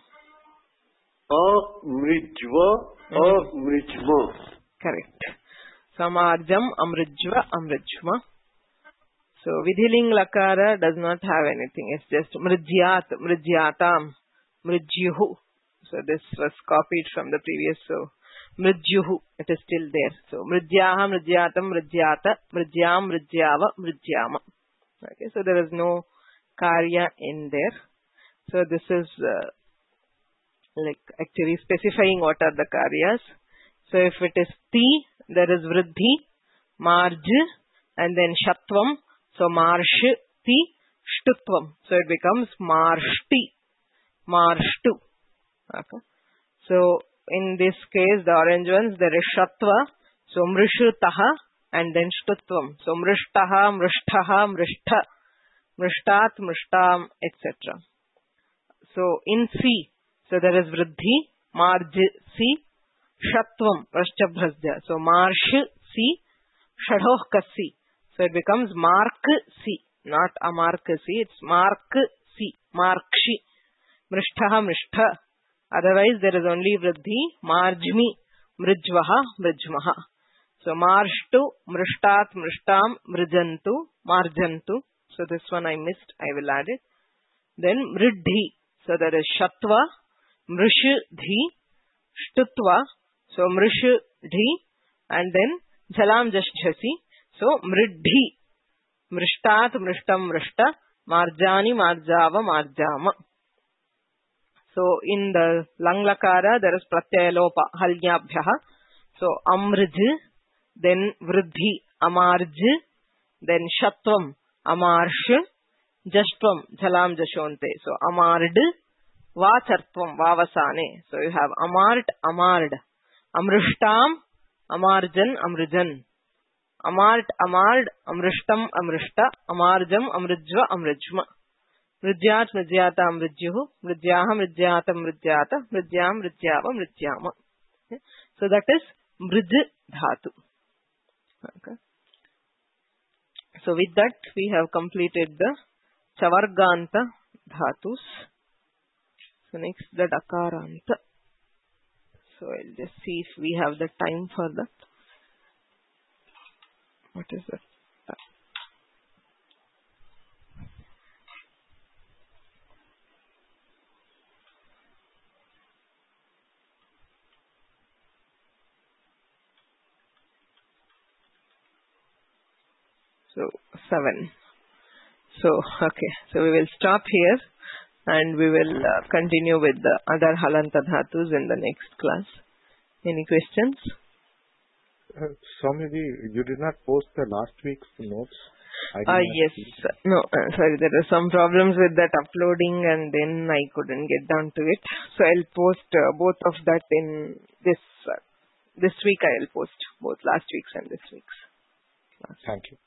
a mrijva, a mrijma. Correct. Samarjam, Amrijva, Amrijma. So Vidhiling Lakara does not have anything. It's just Mrijyat, Mrijyatam, Mrijyuhu. So this was copied from the previous. So Mrijyuhu, it is still there. So Mrijyaha, Mrijyatam, Mrijyata, Mrijyam, Mrijyava, Mrijyama. Okay, so there is no Karya in there. So this is uh, like actually specifying what are the Karyas. So if it is Ti, there is Vriddhi, Marj, and then Shatvam. So Marsh, Ti, Shtutvam. So it becomes Marshti, Marshtu. Okay. So in this case, the orange ones, there is Shatva. So Mrishutaha and then Shtutvam. So Mrishtaha, Mrishtaha, Mrishtha, Mrishtat, Mrishtam, et cetera. So in C, so there is Vriddhi, Marj, C, Shatvam, Vrashchabhrasya. So Marsh, C, Shadhoh Kasi. So it becomes Mark C, not Amark C, it's Mark C, Markshi, Mrishthaha, Mrishtha. Otherwise there is only Vriddhi, Marjmi, Mrijvaha, Mrijmaha. So Marshtu, Mrishtat, Mrishtam, Mrijantu, Marjantu. So this one I missed, I will add it. Then Mriddhi. So there is Shatva, Mrishidhi, Shtutva. So Mrishidhi and then Jhalam Jashjhasi. So mriddhi, mrishtat, mrishtam, mrishta, marjani, marjava, marjama. So in the lang lakara there is pratyaya lopa halyabhyaha. So amrj, then vriddhi, amarj, then shatvam, amarsh, jashtvam, jhalam jashonte. So amard, vachartvam, vavasane. So you have amart, amard, amrishtam, amarjan, amrijan, amart, amard, amrishtam, amrishta, amarjam, amrijva, amrijma. Mridyat, mridyata, amridyuhu, mridyaha, mridyata, mridyata, mridyam, mridyava, mridyama. Okay. So that is mrij dhatu. Okay. So with that we have completed the chavarganta dhatus. So next the dakaranta. So I'll just see if we have the time for that. What is that? So seven. So okay. So we will stop here and we will uh, continue with the other halanta dhatus in the next class. Any questions? Uh, Swamiji, you did not post the last week's notes. Ah uh, yes. No, uh, sorry. There are some problems with that uploading, and then I couldn't get down to it. So I'll post uh, both of that in this uh, this week. I'll post both last week's and this week's class. Thank you.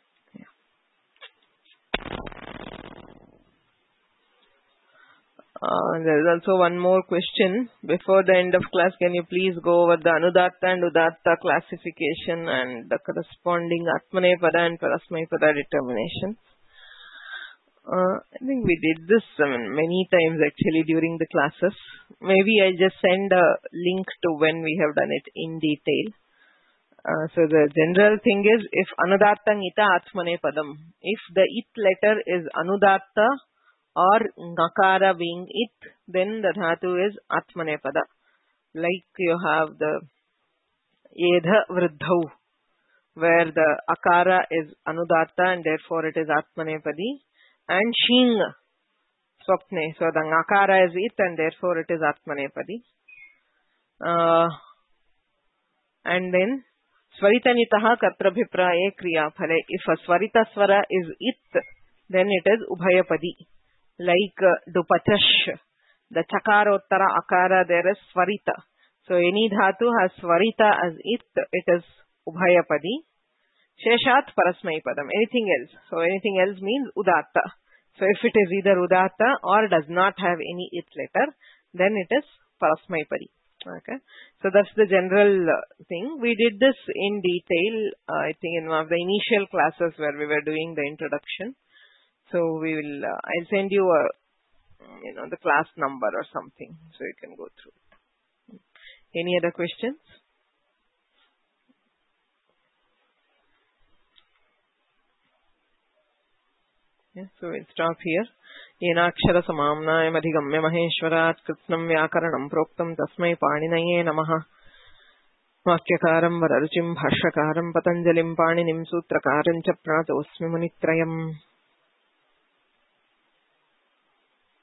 Uh, there is also one more question. Before the end of class, can you please go over the Anudatta and Udatta classification and the corresponding Atmanepada and Parasmaipada determinations? Uh, I think we did this I mean, many times actually during the classes. Maybe I just send a link to when we have done it in detail. Uh, so the general thing is, if Anudatta ita Atmanepadam, if the it letter is Anudatta or Ngakara being it, then the dhatu is Atmanepada. Like you have the Edha Vriddhau, where the Akara is Anudatta and therefore it is Atmanepadi, and Shing Swapne, so the Ngakara is it and therefore it is Atmanepadi. Uh, and then Svaritanitaha Katrabhipraye Kriya Phale. If a Swarita Swara is it, then it is Ubhayapadi. Like uh, Dupachash, the Chakarottara Akara, there is Swarita. So any dhatu has Swarita as it, it is Ubhayapadi. Sheshat Parasmaipadam. Anything else. So anything else means Udatta. So if it is either Udatta or does not have any it letter, then it is Parasmaipadi. Okay. So that's the general uh, thing. We did this in detail, uh, I think in one of the initial classes where we were doing the introduction. So we will, uh, I'll send you a, you know, the class number or something so you can go through it. Any other questions? Yeah, so we'll stop here. Yenakshara samamnayam adhigamya maheshwarat kritsnam vyakaranam proktam tasmai paninaye namaha. Vakyakaram vararuchim bhashakaram patanjalim paninim sutrakaram cha pranatosmi munitrayam.